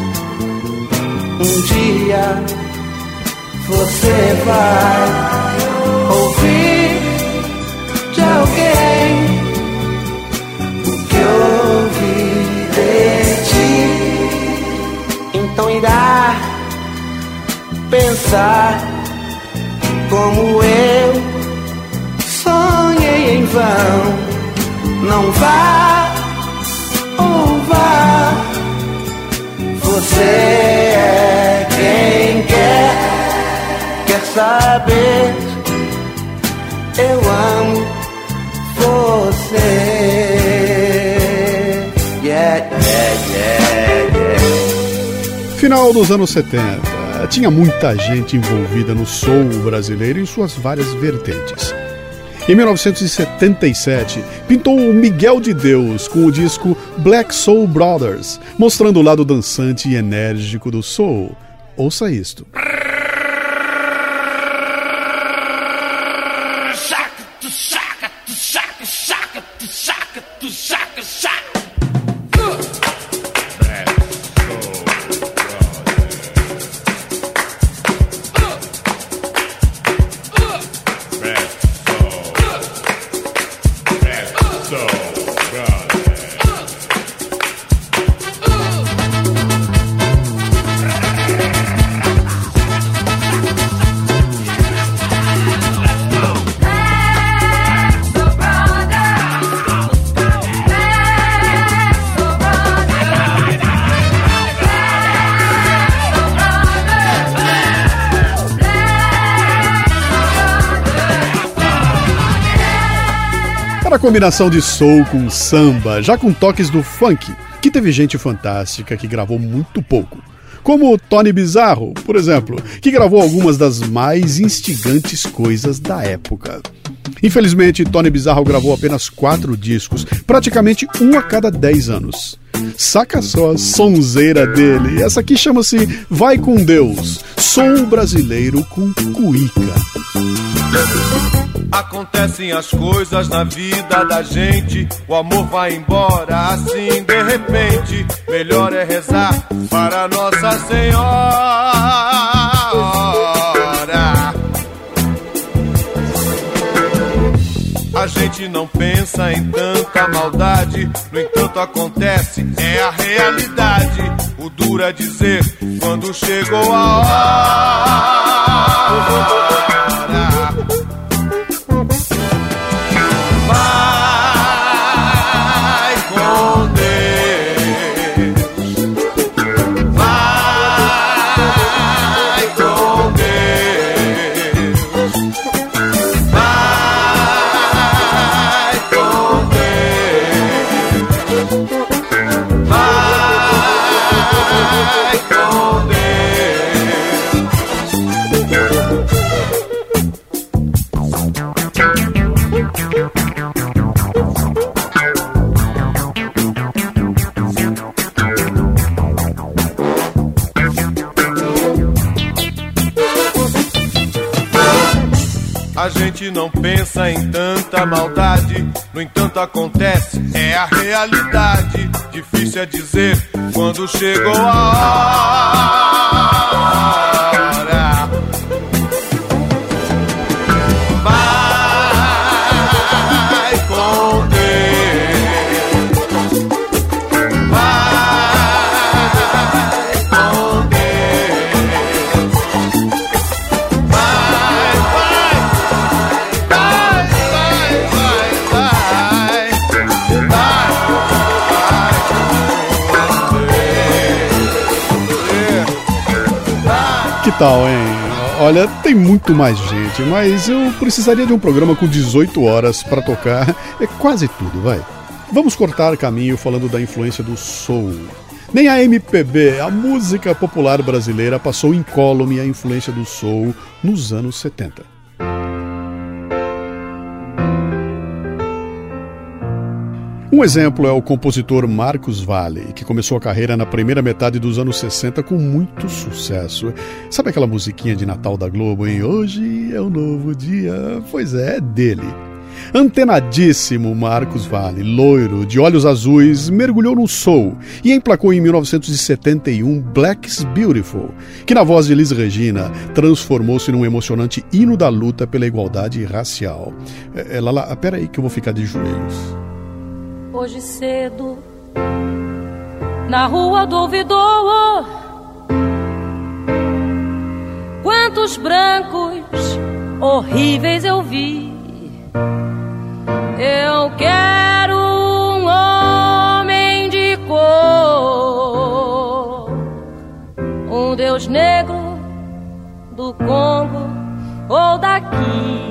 Um dia você vai ouvir de alguém o que ouvi de ti. Então irá pensar como eu sonhei em vão. Não vá ou vá, você é quem quer, quer saber. Eu amo você. Yeah, yeah, yeah, yeah. Final dos anos setenta. Tinha muita gente envolvida no soul brasileiro em suas várias vertentes. Em mil novecentos e setenta e sete, pintou o Miguel de Deus com o disco Black Soul Brothers, mostrando o lado dançante e enérgico do soul. Ouça isto. Era a combinação de soul com samba, já com toques do funk, que teve gente fantástica que gravou muito pouco. Como Tony Bizarro, por exemplo, que gravou algumas das mais instigantes coisas da época. Infelizmente, Tony Bizarro gravou apenas quatro discos, praticamente um a cada dez anos. Saca só a sonzeira dele. Essa aqui chama-se Vai Com Deus, soul brasileiro com cuíca. Acontecem as coisas na vida da gente, o amor vai embora assim de repente. Melhor é rezar para Nossa Senhora. A gente não pensa em tanta maldade, no entanto acontece, é a realidade. O duro é dizer quando chegou a hora. Vai com Deus, vai com Deus, vai com Deus, vai com Deus. A gente não pensa em tanta maldade, no entanto acontece, é a realidade. Difícil é dizer quando chegou a hora. Vai com Deus, vai com Deus, vai, vai. Que tal, hein? Olha, tem muito mais gente, mas eu precisaria de um programa com dezoito horas para tocar é quase tudo, vai. Vamos cortar caminho falando da influência do soul. Nem a M P B, a música popular brasileira, passou incólume a influência do soul nos anos setenta. Um exemplo é o compositor Marcos Valle, que começou a carreira na primeira metade dos anos sessenta com muito sucesso. Sabe aquela musiquinha de Natal da Globo, hein? Hoje é um novo dia. Pois é, é dele. Antenadíssimo Marcos Valle, loiro, de olhos azuis, mergulhou no soul e emplacou em mil novecentos e setenta e um Black's Beautiful, que na voz de Elis Regina transformou-se num emocionante hino da luta pela igualdade racial. É, é, Lala, peraí que eu vou ficar de joelhos. Hoje cedo, na rua do ouvidor, quantos brancos horríveis eu vi. Eu quero um homem de cor, um Deus negro do Congo ou daqui.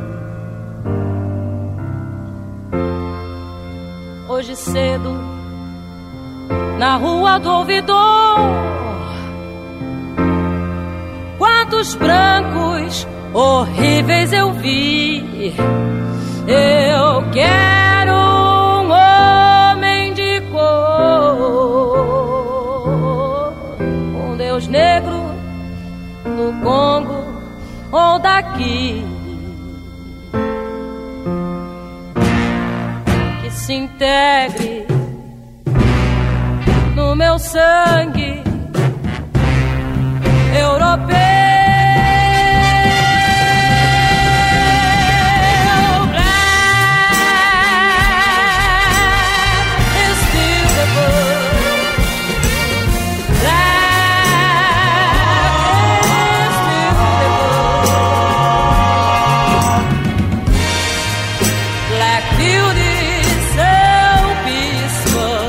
Hoje cedo, na rua do ouvidor, quantos brancos horríveis eu vi. Eu quero um homem de cor, um Deus negro do Congo ou daqui, que se integre no meu sangue europeu.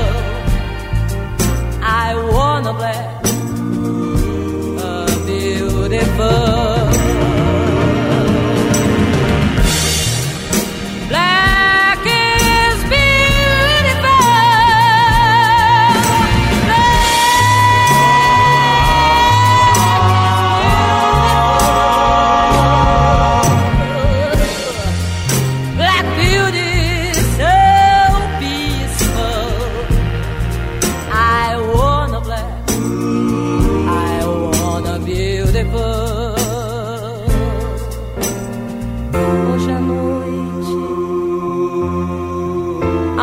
Beauty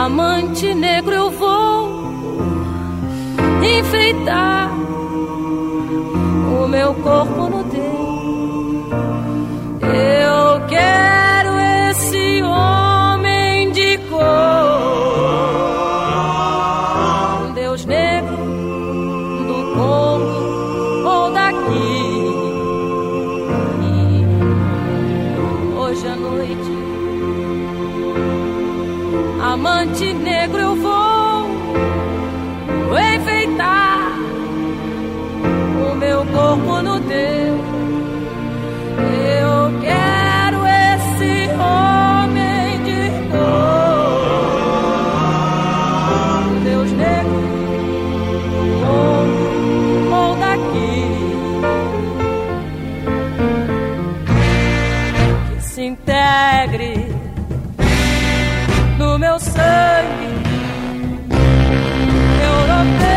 amante negro, eu vou enfeitar o meu corpo no teu. Eu quero esse homem de cor, um Deus negro do Congo ou daqui. Hoje à noite, amante negro, eu vou enfeitar o meu corpo no teu. Eu quero esse homem de cor, Deus negro ou, ou daqui, que se integre no meu sangue europeu.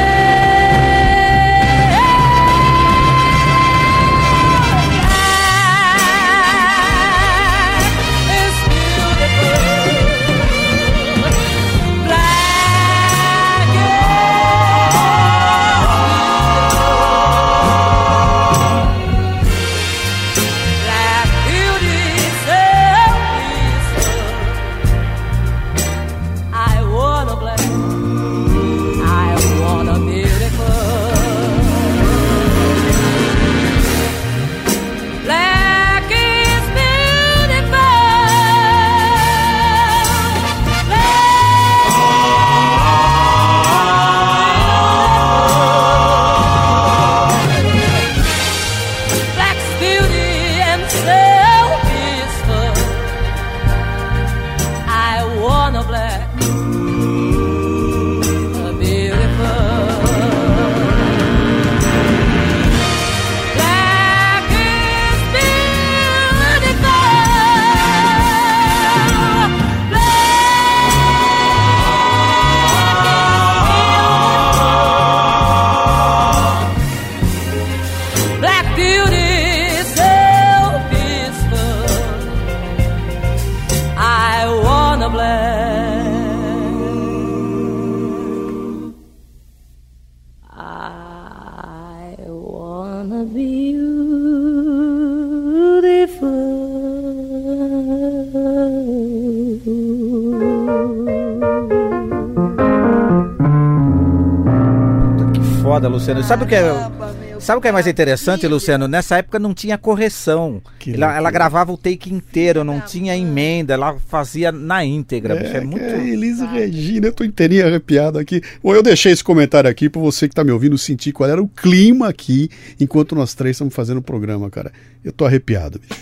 Luciano, sabe o que é, sabe o que é mais interessante, Luciano? Nessa época não tinha correção. Ela, ela gravava o take inteiro, não tinha emenda, ela fazia na íntegra. É, é muito... é Elis Regina, eu tô inteirinho arrepiado aqui. Bom, eu deixei esse comentário aqui para você que tá me ouvindo sentir qual era o clima aqui enquanto nós três estamos fazendo o programa, cara. Eu tô arrepiado, bicho.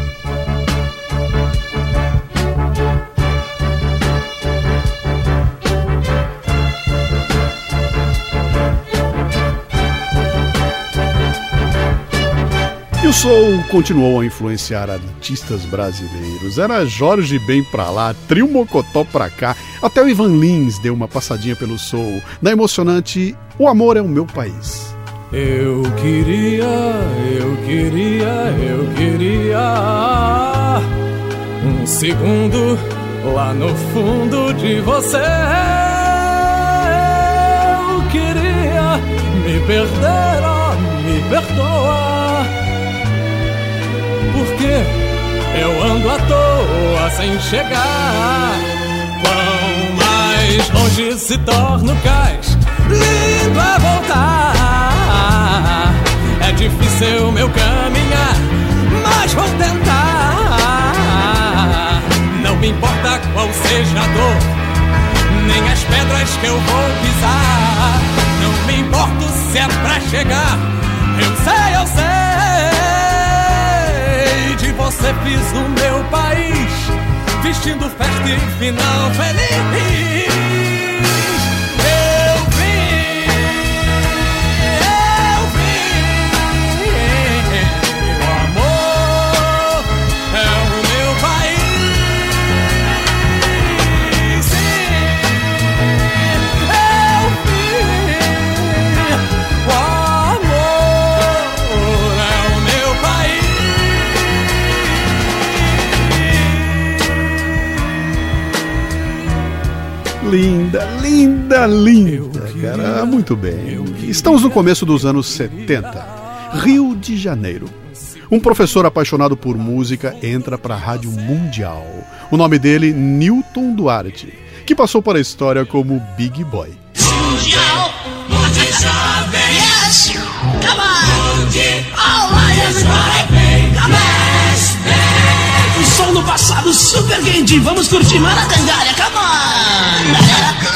E o soul continuou a influenciar artistas brasileiros. Era Jorge Ben pra lá, Trio Mocotó pra cá, até o Ivan Lins deu uma passadinha pelo soul, na emocionante O Amor é o Meu País. Eu queria, eu queria, eu queria um segundo lá no fundo de você. Eu queria me perder, oh, me perdoa, porque eu ando à toa sem chegar. Quão mais longe se torna o cais, lindo é voltar. É difícil meu caminhar, mas vou tentar. Não me importa qual seja a dor, nem as pedras que eu vou pisar. Não me importo se é pra chegar, eu sei, eu sei. De você fiz o meu país, vestindo festa e final feliz. Eu vim, eu vim, o amor é o meu país. Sim, eu vim, o amor é o meu país. Linda, linda, linda, cara. Muito bem. Estamos no começo dos anos setenta. Rio de Janeiro. Um professor apaixonado por música entra para a Rádio Mundial. O nome dele, Newton Duarte, que passou para a história como Big Boy. Mundial, você sabe. Yes, come on. All right, everybody. Come on. O som do passado super quente. Vamos curtir Maracangalha, come on.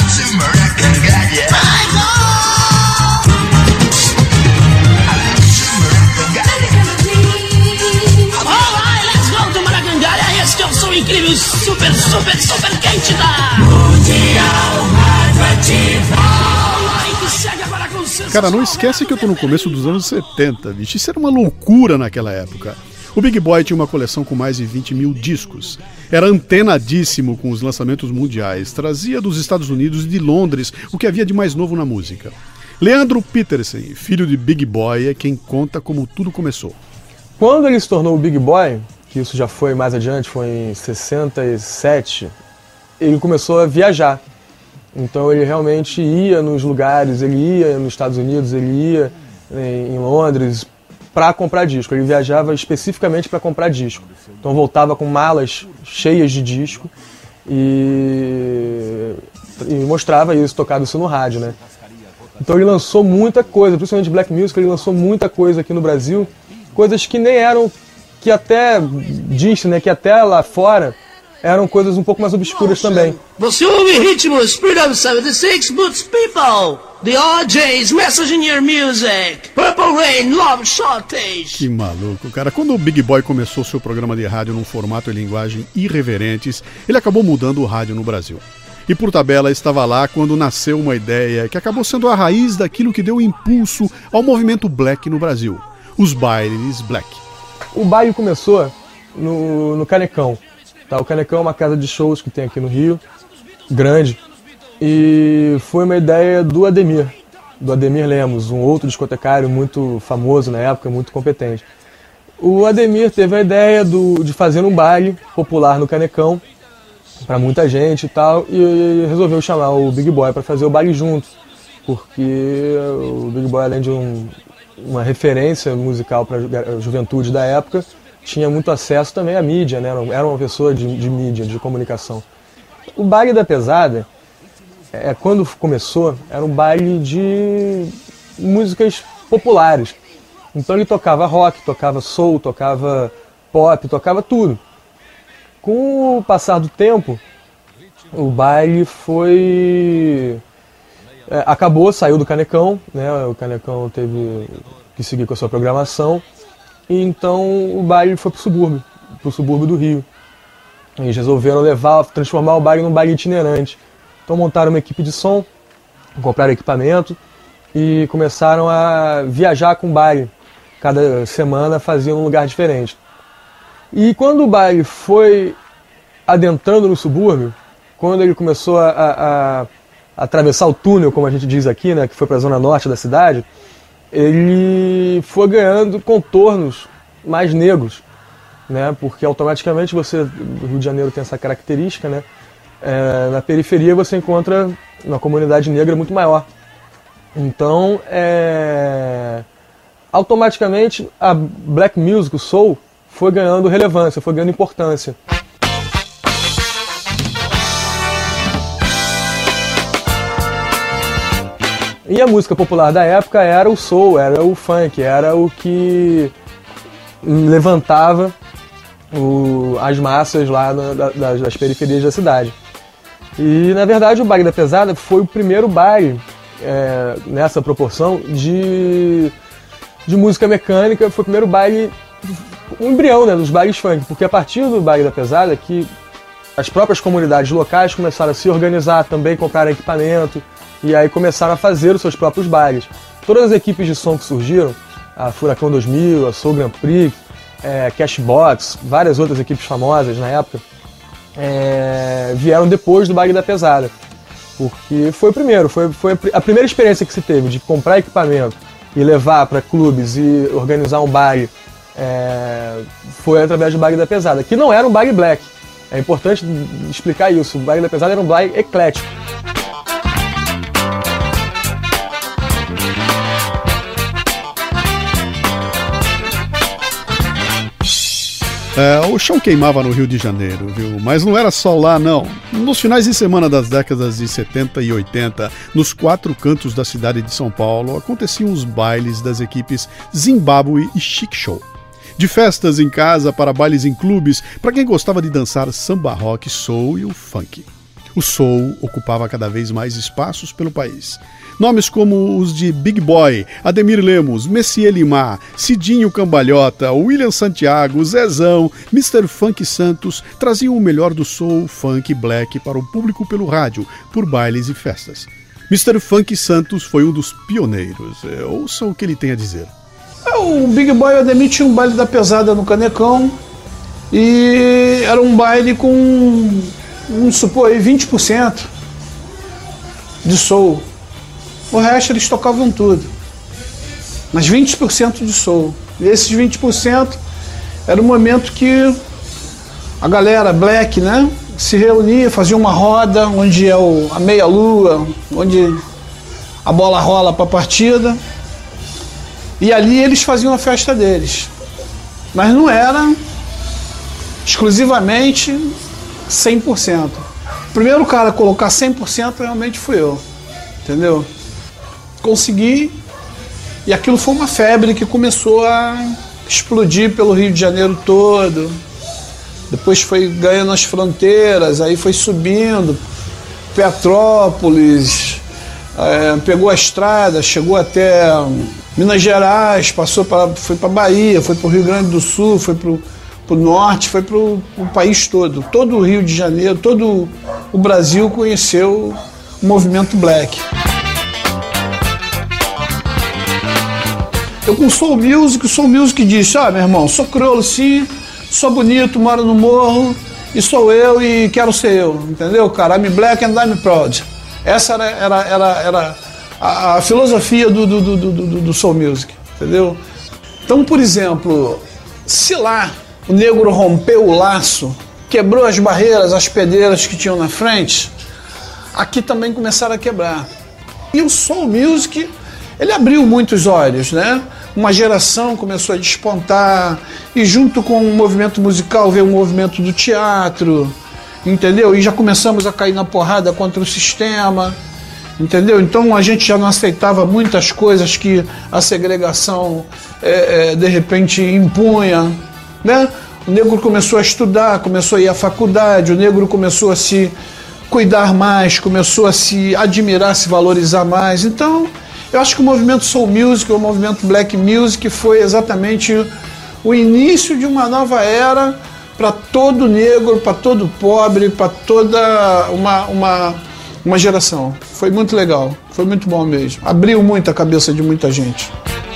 Incrível, super, super, super quente da Mundial Radioativa. Cara, não esquece que eu tô no começo dos anos setenta, bicho. Isso era uma loucura naquela época. O Big Boy tinha uma coleção com mais de vinte mil discos. Era antenadíssimo com os lançamentos mundiais. Trazia dos Estados Unidos e de Londres o que havia de mais novo na música. Leandro Petersen, filho de Big Boy, é quem conta como tudo começou. Quando ele se tornou o Big Boy, que isso já foi mais adiante, foi em sessenta e sete, ele começou a viajar. Então ele realmente ia nos lugares, ele ia nos Estados Unidos, ele ia em Londres para comprar disco. Ele viajava especificamente para comprar disco. Então voltava com malas cheias de disco e, e mostrava isso, tocava isso no rádio, né? Então ele lançou muita coisa, principalmente black music, ele lançou muita coisa aqui no Brasil, coisas que nem eram, que até diz, né, que até lá fora eram coisas um pouco mais obscuras também. Você ouve ritmos, Freedom setenta e seis, Boots People, The O J's, Message in Your Music, Purple Rain, Love Shortage. Que maluco, cara. Quando o Big Boy começou seu programa de rádio num formato e linguagem irreverentes, ele acabou mudando o rádio no Brasil. E por tabela estava lá quando nasceu uma ideia que acabou sendo a raiz daquilo que deu impulso ao movimento black no Brasil, os bailes black. O baile começou no, no Canecão. Tá? O Canecão é uma casa de shows que tem aqui no Rio, grande, e foi uma ideia do Ademir, do Ademir Lemos, um outro discotecário muito famoso na época, muito competente. O Ademir teve a ideia do, de fazer um baile popular no Canecão, para muita gente e tal, e resolveu chamar o Big Boy para fazer o baile junto, porque o Big Boy, além de um... uma referência musical para a juventude da época, tinha muito acesso também à mídia, né? Era uma pessoa de, de mídia, de comunicação. O baile da pesada, é, quando começou, era um baile de músicas populares. Então ele tocava rock, tocava soul, tocava pop, tocava tudo. Com o passar do tempo, o baile foi... É, acabou, saiu do Canecão, né? O Canecão teve que seguir com a sua programação, e então o baile foi para o subúrbio, para o subúrbio do Rio. Eles resolveram levar, transformar o baile num baile itinerante. Então montaram uma equipe de som, compraram equipamento e começaram a viajar com o baile. Cada semana faziam um lugar diferente. E quando o baile foi adentrando no subúrbio, quando ele começou a, a, a atravessar o túnel, como a gente diz aqui, né, que foi para a zona norte da cidade, ele foi ganhando contornos mais negros, né, porque automaticamente você, o Rio de Janeiro tem essa característica, né, é, na periferia você encontra uma comunidade negra muito maior. Então, é, automaticamente a black music, o soul, foi ganhando relevância, foi ganhando importância. E a música popular da época era o soul, era o funk, era o que levantava o, as massas lá na, das, das periferias da cidade. E, na verdade, o baile da pesada foi o primeiro baile, é, nessa proporção, de, de música mecânica, foi o primeiro baile, um embrião, né, dos bailes funk, porque a partir do baile da pesada que as próprias comunidades locais começaram a se organizar também, compraram equipamento, e aí começaram a fazer os seus próprios bailes. Todas as equipes de som que surgiram, a Furacão dois mil, a Soul Grand Prix, é, Cashbox, várias outras equipes famosas na época, é, vieram depois do baile da pesada. Porque foi o primeiro, foi, foi a primeira experiência que se teve de comprar equipamento e levar para clubes e organizar um baile, é, foi através do baile da pesada, que não era um baile black, É importante explicar isso. O baile da pesada era um baile eclético. É, o chão queimava no Rio de Janeiro, viu? Mas não era só lá, não. Nos finais de semana das décadas de setenta e oitenta, nos quatro cantos da cidade de São Paulo, aconteciam os bailes das equipes Zimbábue e Chic Show. De festas em casa para bailes em clubes, para quem gostava de dançar samba rock, soul e o funk. O soul ocupava cada vez mais espaços pelo país. Nomes como os de Big Boy, Ademir Lemos, Messier Limar, Cidinho Cambalhota, William Santiago, Zezão, mister Funk Santos traziam o melhor do soul, funk e black para o público pelo rádio, por bailes e festas. mister Funk Santos foi um dos pioneiros. É, ouça o que ele tem a dizer. O Big Boy e o Ademir tinham um baile da pesada no Canecão e era um baile com, vamos supor aí, vinte por cento de soul. O resto eles tocavam tudo, mas vinte por cento de soul. E esses vinte por cento era o momento que a galera black, né, se reunia, fazia uma roda, onde é o, a meia-lua, onde a bola rola para a partida. E ali eles faziam a festa deles. Mas não era exclusivamente cem por cento. O primeiro cara a colocar cem por cento realmente fui eu. Entendeu? Consegui. E aquilo foi uma febre que começou a explodir pelo Rio de Janeiro todo. Depois foi ganhando as fronteiras, aí foi subindo. Petrópolis, é, pegou a estrada, chegou até Minas Gerais, passou para, foi para Bahia, foi para o Rio Grande do Sul, foi para o norte, foi para o país todo. Todo o Rio de Janeiro, todo o Brasil conheceu o movimento black. Eu com Soul Music, o Soul Music disse, ah, meu irmão, sou crioulo sim, sou bonito, moro no morro, e sou eu e quero ser eu, entendeu, cara? I'm black and I'm proud. Essa era, era, era, era a, a filosofia do, do, do, do, do Soul Music, entendeu? Então, por exemplo, se lá o negro rompeu o laço, quebrou as barreiras, as pedreiras que tinham na frente, aqui também começaram a quebrar. E o Soul Music, ele abriu muitos olhos, né? Uma geração começou a despontar, e junto com o movimento musical veio o movimento do teatro, entendeu? E já começamos a cair na porrada contra o sistema, entendeu? Então a gente já não aceitava muitas coisas que a segregação é, é, de repente impunha, né? O negro começou a estudar, começou a ir à faculdade, o negro começou a se cuidar mais, começou a se admirar, se valorizar mais. Então eu acho que o movimento Soul Music, o movimento Black Music foi exatamente o início de uma nova era para todo negro, para todo pobre, para toda uma, uma, uma geração. Foi muito legal, foi muito bom mesmo. Abriu muito a cabeça de muita gente.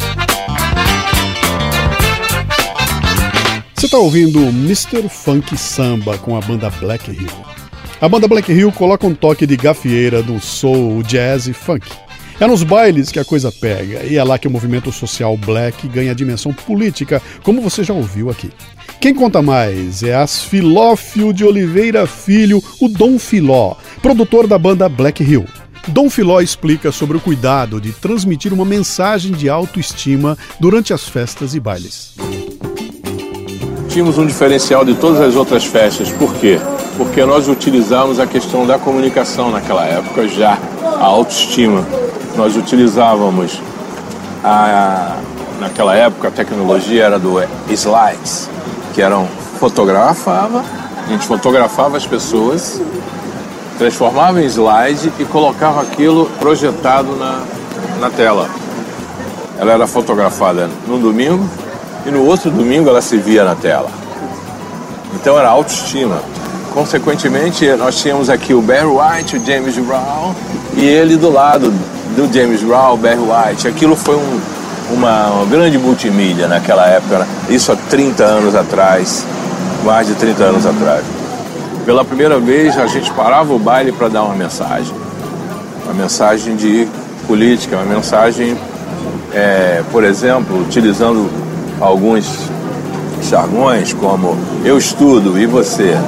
Você está ouvindo mister Funk Samba com a banda Black Hill. A banda Black Hill coloca um toque de gafieira no soul, jazz e funk. É nos bailes que a coisa pega, e é lá que o movimento social black ganha dimensão política, como você já ouviu aqui. Quem conta mais é Asfilófio de Oliveira Filho, o Dom Filó, produtor da banda Black Hill. Dom Filó explica sobre o cuidado de transmitir uma mensagem de autoestima durante as festas e bailes. Tínhamos um diferencial de todas as outras festas, por quê? Porque nós utilizávamos a questão da comunicação naquela época já, a autoestima. Nós utilizávamos, a, naquela época a tecnologia era do slides, que eram, fotografava, a gente fotografava as pessoas, transformava em slide e colocava aquilo projetado na, na tela. Ela era fotografada no domingo e no outro domingo ela se via na tela. Então era autoestima. Consequentemente, nós tínhamos aqui o Barry White, o James Brown, e ele do lado do James Brown, o Barry White. Aquilo foi um, uma, uma grande multimídia naquela época, isso há trinta anos atrás, mais de trinta anos atrás. Pela primeira vez, a gente parava o baile para dar uma mensagem. Uma mensagem de política, uma mensagem, é, por exemplo, utilizando alguns jargões como eu estudo e você.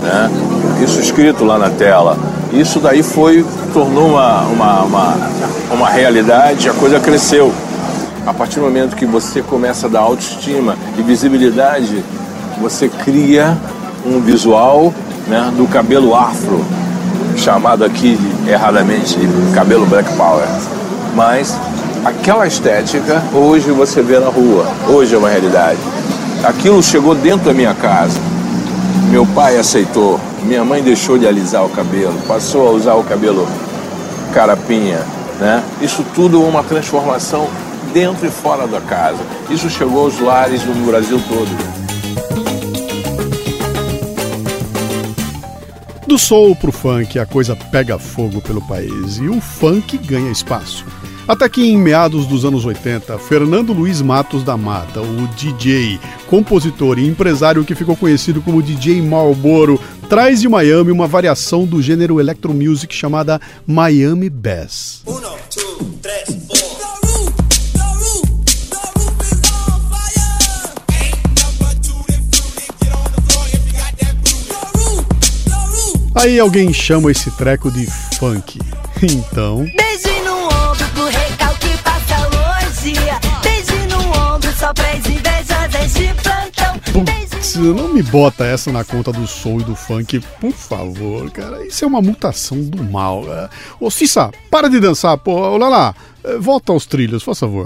né? Isso escrito lá na tela. Isso daí foi, tornou uma, uma, uma, uma realidade, a coisa cresceu. A partir do momento que você começa a dar autoestima e visibilidade, você cria um visual, né, do cabelo afro, chamado aqui erradamente de cabelo Black Power. Mas aquela estética hoje você vê na rua, hoje é uma realidade. Aquilo chegou dentro da minha casa. Meu pai aceitou, minha mãe deixou de alisar o cabelo, passou a usar o cabelo carapinha, né? Isso tudo é uma transformação dentro e fora da casa. Isso chegou aos lares no Brasil todo. Do soul pro funk, a coisa pega fogo pelo país e o funk ganha espaço. Até que em meados dos anos oitenta, Fernando Luiz Matos da Mata, o D J, compositor e empresário que ficou conhecido como D J Marlboro, traz de Miami uma variação do gênero electro music chamada Miami Bass. Uno, two, tres, four. Aí alguém chama esse treco de funk. Então... Beijo no ombro pro recalque passa hoje. Beijo no ombro só pra invejosas de plantão. Putz, não me bota essa na conta do soul e do funk, por favor, cara. Isso é uma mutação do mal. Ô Cissa, para de dançar, pô. Olha lá, volta aos trilhos, por favor.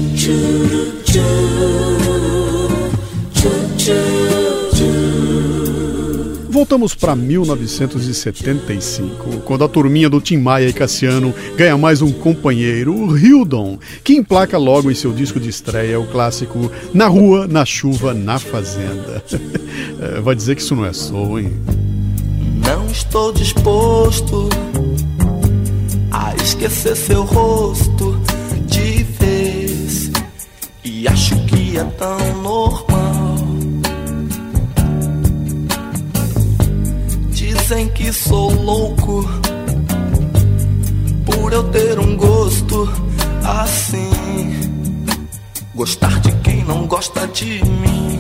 Voltamos para mil novecentos e setenta e cinco, quando a turminha do Tim Maia e Cassiano ganha mais um companheiro, o Hildon, que emplaca logo em seu disco de estreia o clássico Na Rua, na Chuva, na Fazenda. Vai dizer que isso não é soul, hein? Não estou disposto a esquecer seu rosto de vez, e acho que é tão normal. Dizem que sou louco por eu ter um gosto assim, gostar de quem não gosta de mim.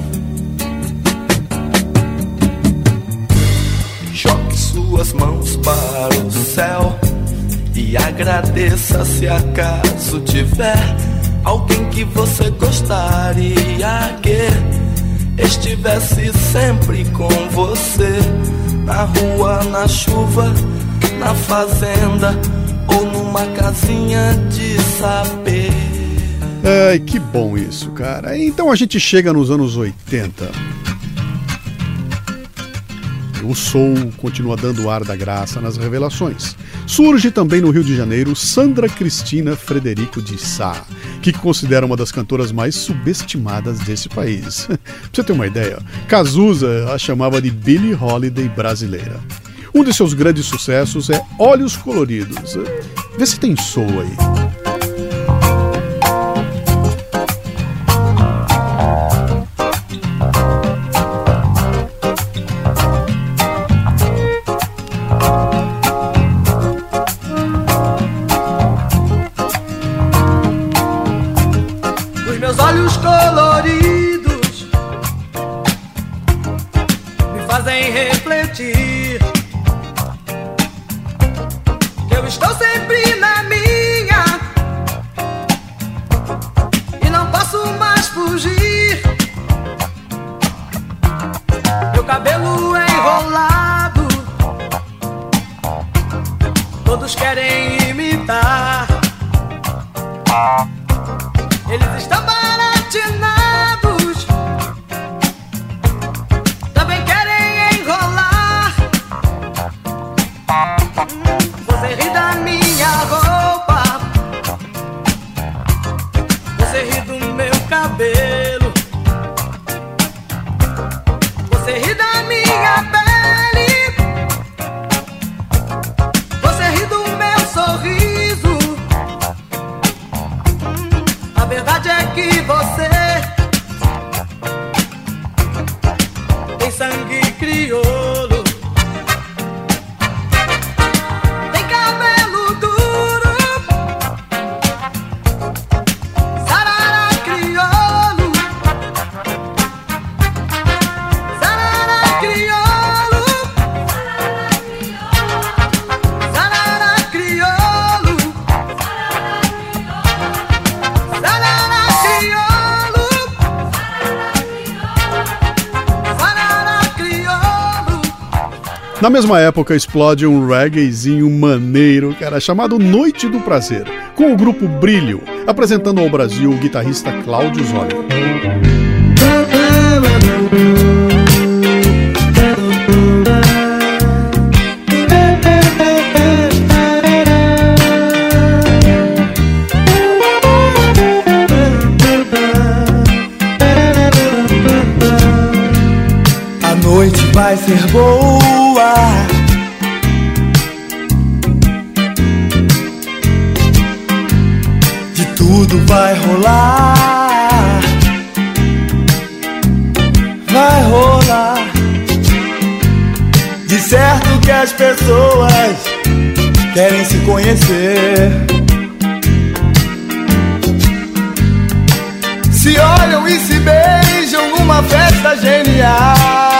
Jogue suas mãos para o céu e agradeça se acaso tiver alguém que você gostaria que estivesse sempre com você. Na rua, na chuva, na fazenda ou numa casinha de saber. Ai, que bom isso, cara. Então a gente chega nos anos oitenta. O soul continua dando ar da graça nas revelações. Surge também no Rio de Janeiro Sandra Cristina Frederico de Sá, que considera uma das cantoras mais subestimadas desse país. Pra você ter uma ideia, Cazuza a chamava de Billie Holiday brasileira. Um de seus grandes sucessos é Olhos Coloridos. Vê se tem soul aí. Olhos coloridos me fazem refletir que eu estou sempre na minha e não posso mais fugir. Meu cabelo é enrolado, todos querem imitar. Eles estão baratinados, também querem enrolar. Você ri da minha roupa, você ri do meu cabelo, você ri da minha pele, você ri do meu sorriso. A verdade é que você tem sangue crioulo, tem cabelo duro, sarará crioulo, sarará crioulo. Na mesma época explode um reggaezinho maneiro, cara, chamado Noite do Prazer, com o grupo Brilho, apresentando ao Brasil o guitarrista Cláudio Zoli. A noite vai ser boa, de tudo vai rolar, vai rolar. De certo que as pessoas querem se conhecer, se olham e se beijam numa festa genial.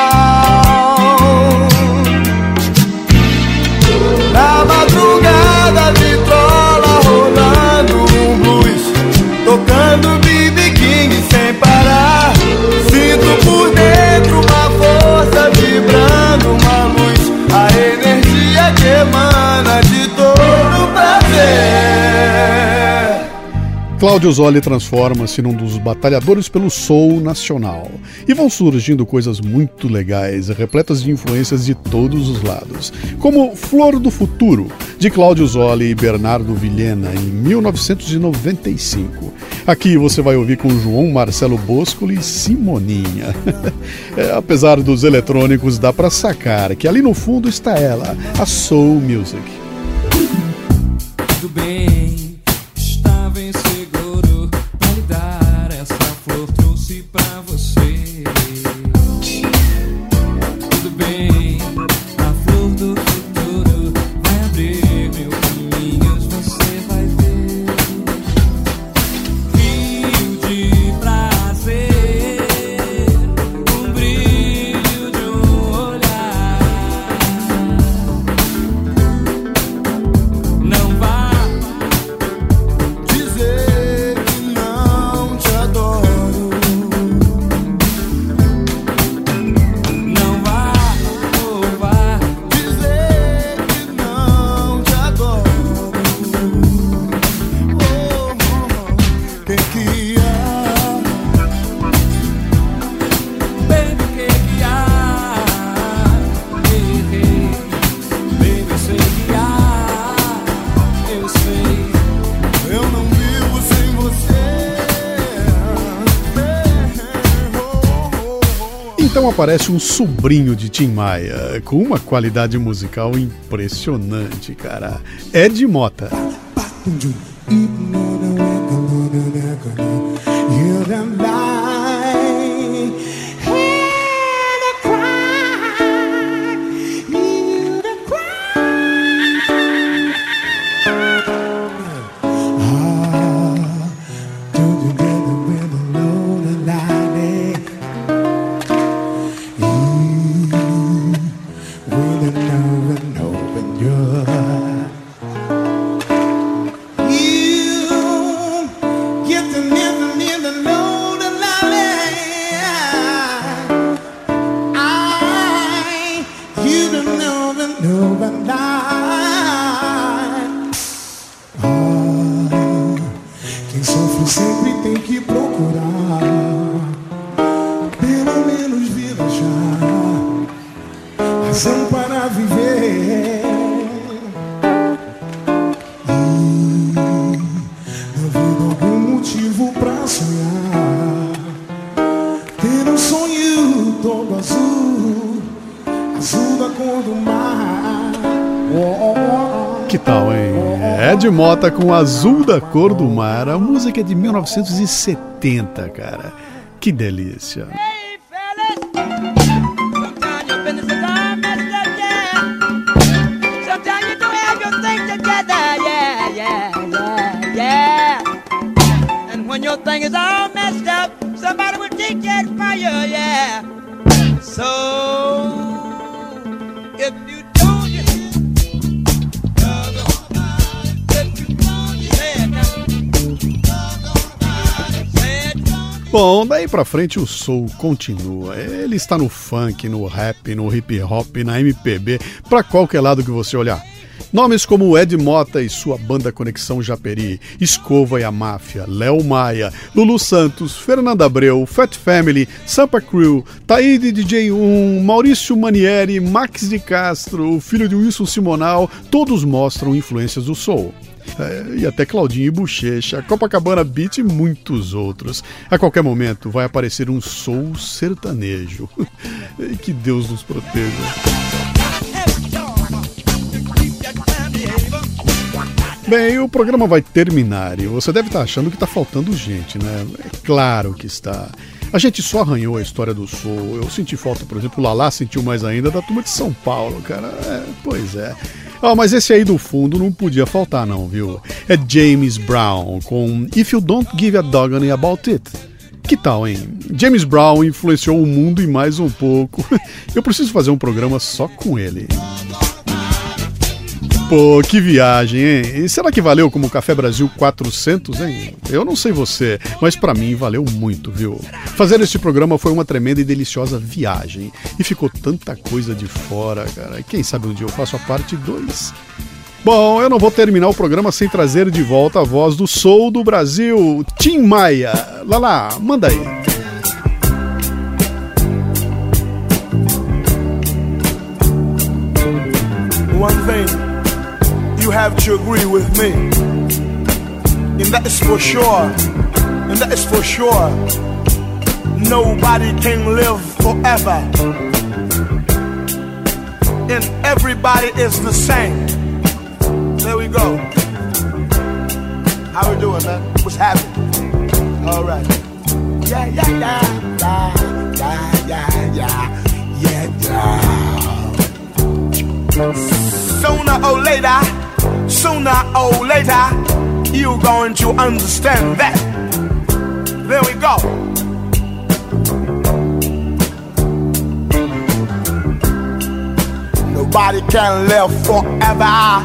Na madrugada, vitrola rolando um blues, tocando B B King sem parar. Sinto por dentro uma força vibrando, uma luz, a energia que emana de todo prazer. Cláudio Zoli transforma-se num dos batalhadores pelo soul nacional. E vão surgindo coisas muito legais, repletas de influências de todos os lados. Como Flor do Futuro, de Cláudio Zoli e Bernardo Vilhena, em mil novecentos e noventa e cinco. Aqui você vai ouvir com João Marcelo Boscoli e Simoninha. É, apesar dos eletrônicos, dá pra sacar que ali no fundo está ela, a Soul Music. Tudo bem, estava inseguro pra lhe dar essa flor, trouxe pra você. Tudo bem, a flor do futuro vai abrir mil caminhos, você vai ver. Rio de prazer, um brilho de um olhar. Não vá dizer que não te adoro, não vá, ou vá dizer que não te adoro. Oh, oh, quem que há? baby, que que há? Hey, hey, baby, eu sei que há, eu sei. Eu não vivo sem você. Então aparece um sobrinho de Tim Maia, com uma qualidade musical impressionante, cara. Ed Mota. You don't lie, hear the cry, you the cry. Ah, don't you get the rhythm lonely night? You with an open, open your. You get the rhythm in the lonely night. I, you don't know the open night. Ah, quem sofre sempre tem que procurar, pelo menos viajar, razão para viver. E na vida algum motivo pra sonhar, ter um sonho todo azul, azul da cor do mar. Oh, oh, oh. Que tal, hein? Ed Mota com Azul da Cor do Mar. A música é de mil novecentos e setenta, cara. Que delícia. When your thing is all messed up, somebody will take that fire, yeah. So, if you don't, you if you don't, you say it now. Say it. Bom, daí pra frente o soul continua. Ele está no funk, no rap, no hip hop, na M P B, pra qualquer lado que você olhar. Nomes como Ed Mota e sua banda Conexão Japeri, Escova e a Máfia, Léo Maia, Lulu Santos, Fernanda Abreu, Fat Family, Sampa Crew, Taíde D J um, Maurício Manieri, Max de Castro, o filho de Wilson Simonal, todos mostram influências do soul. É, e até Claudinho e Bochecha, Copacabana Beat e muitos outros. A qualquer momento vai aparecer um soul sertanejo. Que Deus nos proteja. Bem, o programa vai terminar e você deve estar achando que está faltando gente, né? É claro que está. A gente só arranhou a história do soul. Eu senti falta, por exemplo, o Lalá sentiu mais ainda da turma de São Paulo, cara. É, pois é. Oh, mas esse aí do fundo não podia faltar não, viu? É James Brown com If You Don't Give a Doggone About It. Que tal, hein? James Brown influenciou o mundo e mais um pouco. Eu preciso fazer um programa só com ele. Pô, que viagem, hein? E será que valeu como Café Brasil quatrocentos, hein? Eu não sei você, mas pra mim valeu muito, viu? Fazer este programa foi uma tremenda e deliciosa viagem. E ficou tanta coisa de fora, cara. Quem sabe um dia eu faço a parte dois. Bom, eu não vou terminar o programa sem trazer de volta a voz do soul do Brasil, Tim Maia. Lala, manda aí. One thing you have to agree with me, and that is for sure, and that is for sure, nobody can live forever, and everybody is the same. There we go. How we doing, man? What's happening? All right. Yeah, yeah, yeah, yeah, yeah, yeah, yeah, yeah, yeah. Sooner or later, sooner or later, you're going to understand that. There we go. Nobody can live forever.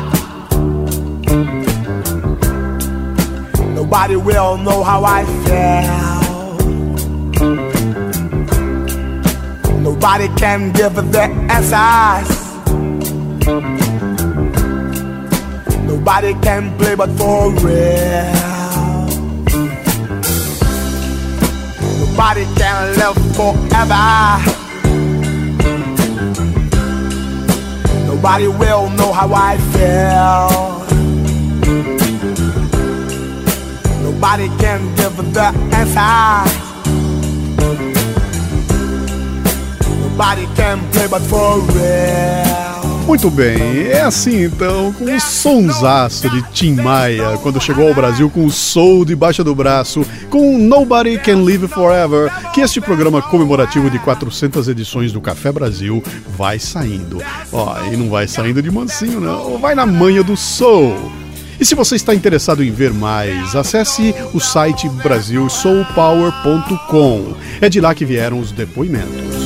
Nobody will know how I feel. Nobody can give the answers. Nobody can play but for real. Nobody can live forever. Nobody will know how I feel. Nobody can give the answer. Nobody can play but for real. Muito bem, é assim então, com o sonsaço de Tim Maia, quando chegou ao Brasil com o soul debaixo do braço, com Nobody Can Live Forever, que este programa comemorativo de quatrocentas edições do Café Brasil vai saindo. Ó, e não vai saindo de mansinho não, vai na manha do soul. E se você está interessado em ver mais, acesse o site brasil soul power ponto com. É de lá que vieram os depoimentos.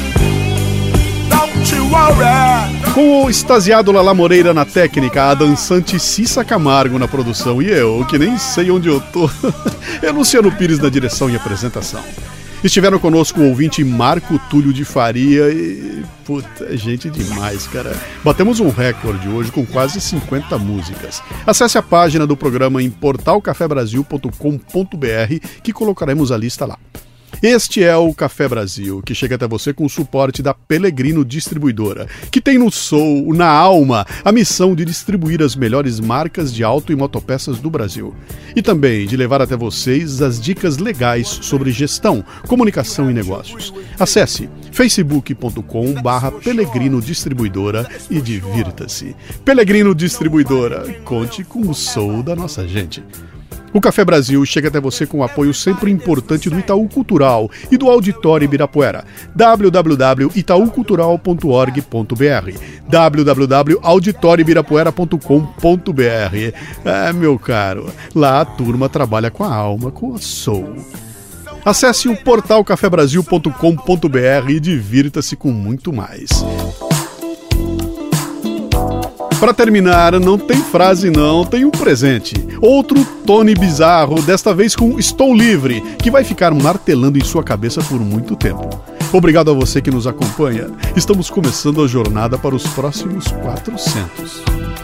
Com o extasiado Lala Moreira na técnica, a dançante Cissa Camargo na produção e eu, que nem sei onde eu tô, é Luciano Pires na direção e apresentação. Estiveram conosco o ouvinte Marco Túlio de Faria e... Puta, gente demais, cara. Batemos um recorde hoje com quase cinquenta músicas. Acesse a página do programa em portal café brasil ponto com ponto b r que colocaremos a lista lá. Este é o Café Brasil, que chega até você com o suporte da Pelegrino Distribuidora, que tem no soul, na alma, a missão de distribuir as melhores marcas de auto e motopeças do Brasil. E também de levar até vocês as dicas legais sobre gestão, comunicação e negócios. Acesse facebook ponto com barra Pelegrino Distribuidora e divirta-se. Pelegrino Distribuidora, conte com o soul da nossa gente. O Café Brasil chega até você com o apoio sempre importante do Itaú Cultural e do Auditório Ibirapuera. w w w ponto itaú cultural ponto org ponto b r w w w ponto auditório ibirapuera ponto com ponto b r. É, meu caro, lá a turma trabalha com a alma, com a soul. Acesse o portal café brasil ponto com ponto b r e divirta-se com muito mais. Pra terminar, não tem frase não, tem um presente. Outro Tony Bizarro, desta vez com Estou Livre, que vai ficar martelando em sua cabeça por muito tempo. Obrigado a você que nos acompanha. Estamos começando a jornada para os próximos quatrocentos.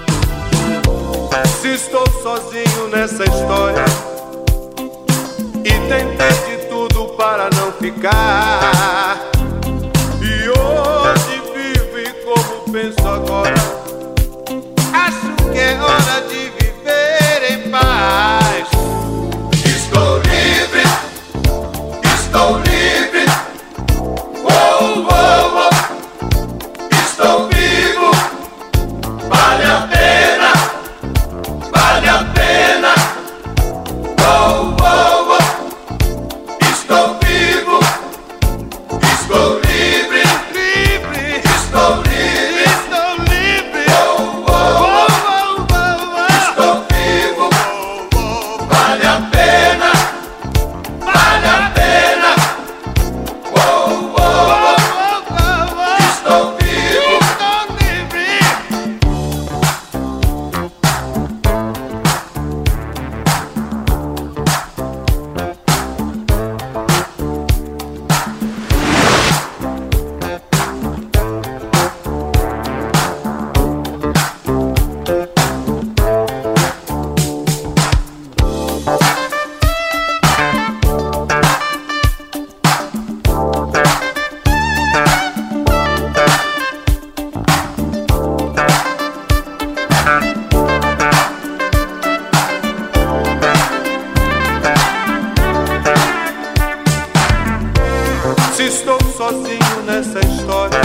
Se estou sozinho nessa história e tentei de tudo para não ficar, e hoje vivo e como penso agora, acho que é hora de viver em paz. Estou livre, estou livre, oh, oh, oh. Estou vivo, vale a pena, vale a pena, oh, oh, oh. Estou vivo, estou livre, livre, estou livre, estou livre, oh, oh, oh, oh. Estou vivo, vale a pena, vale a pena, oh, oh, oh. Estou vivo, estou livre. Se estou sozinho nessa história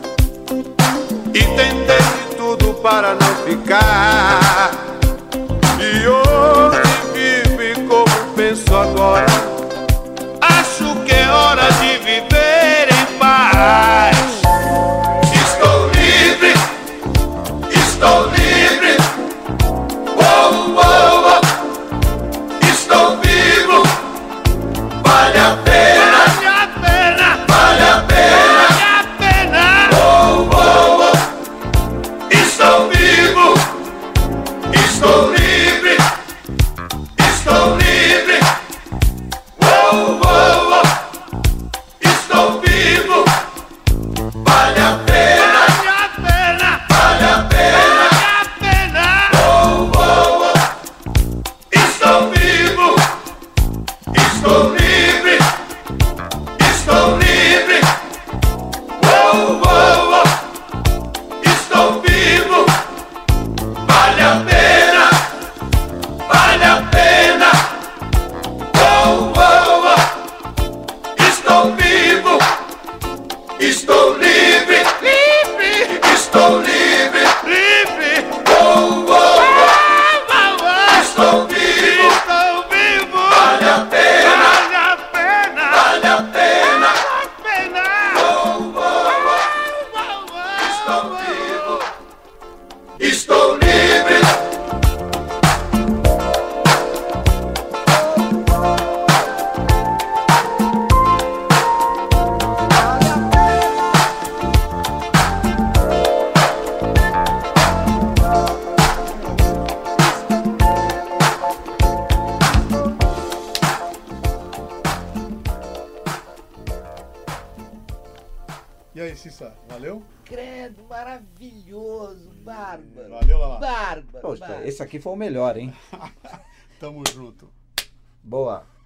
e tentei de tudo para não ficar, e hoje vivo e como penso agora, acho que é hora de viver em paz. Estou livre, estou livre, oh, oh, oh. Estou vivo, vale a pena, vale a pena, oh, oh, oh. Estou vivo, estou livre, estou livre, oh, oh, oh. Estou vivo, vale a pena, vale a pena, oh, oh, oh. Estou vivo, estou livre, estou livre, oh, oh, oh. Estou vivo, vale a pena, vale a pena, oh, oh, oh. Estou vivo, estou livre, livre, estou livre, livre, oh, oh, oh. Estou vivo, estou vivo, vale a pena, vale a pena, vale a pena, oh, oh, oh. Estou vivo, estou livre. E aí, Cissa, valeu? Credo, maravilhoso, bárbaro. Valeu, Lala. Bárbaro. Poxa, bárbaro. esse aqui foi o melhor, hein? Tamo junto. Boa.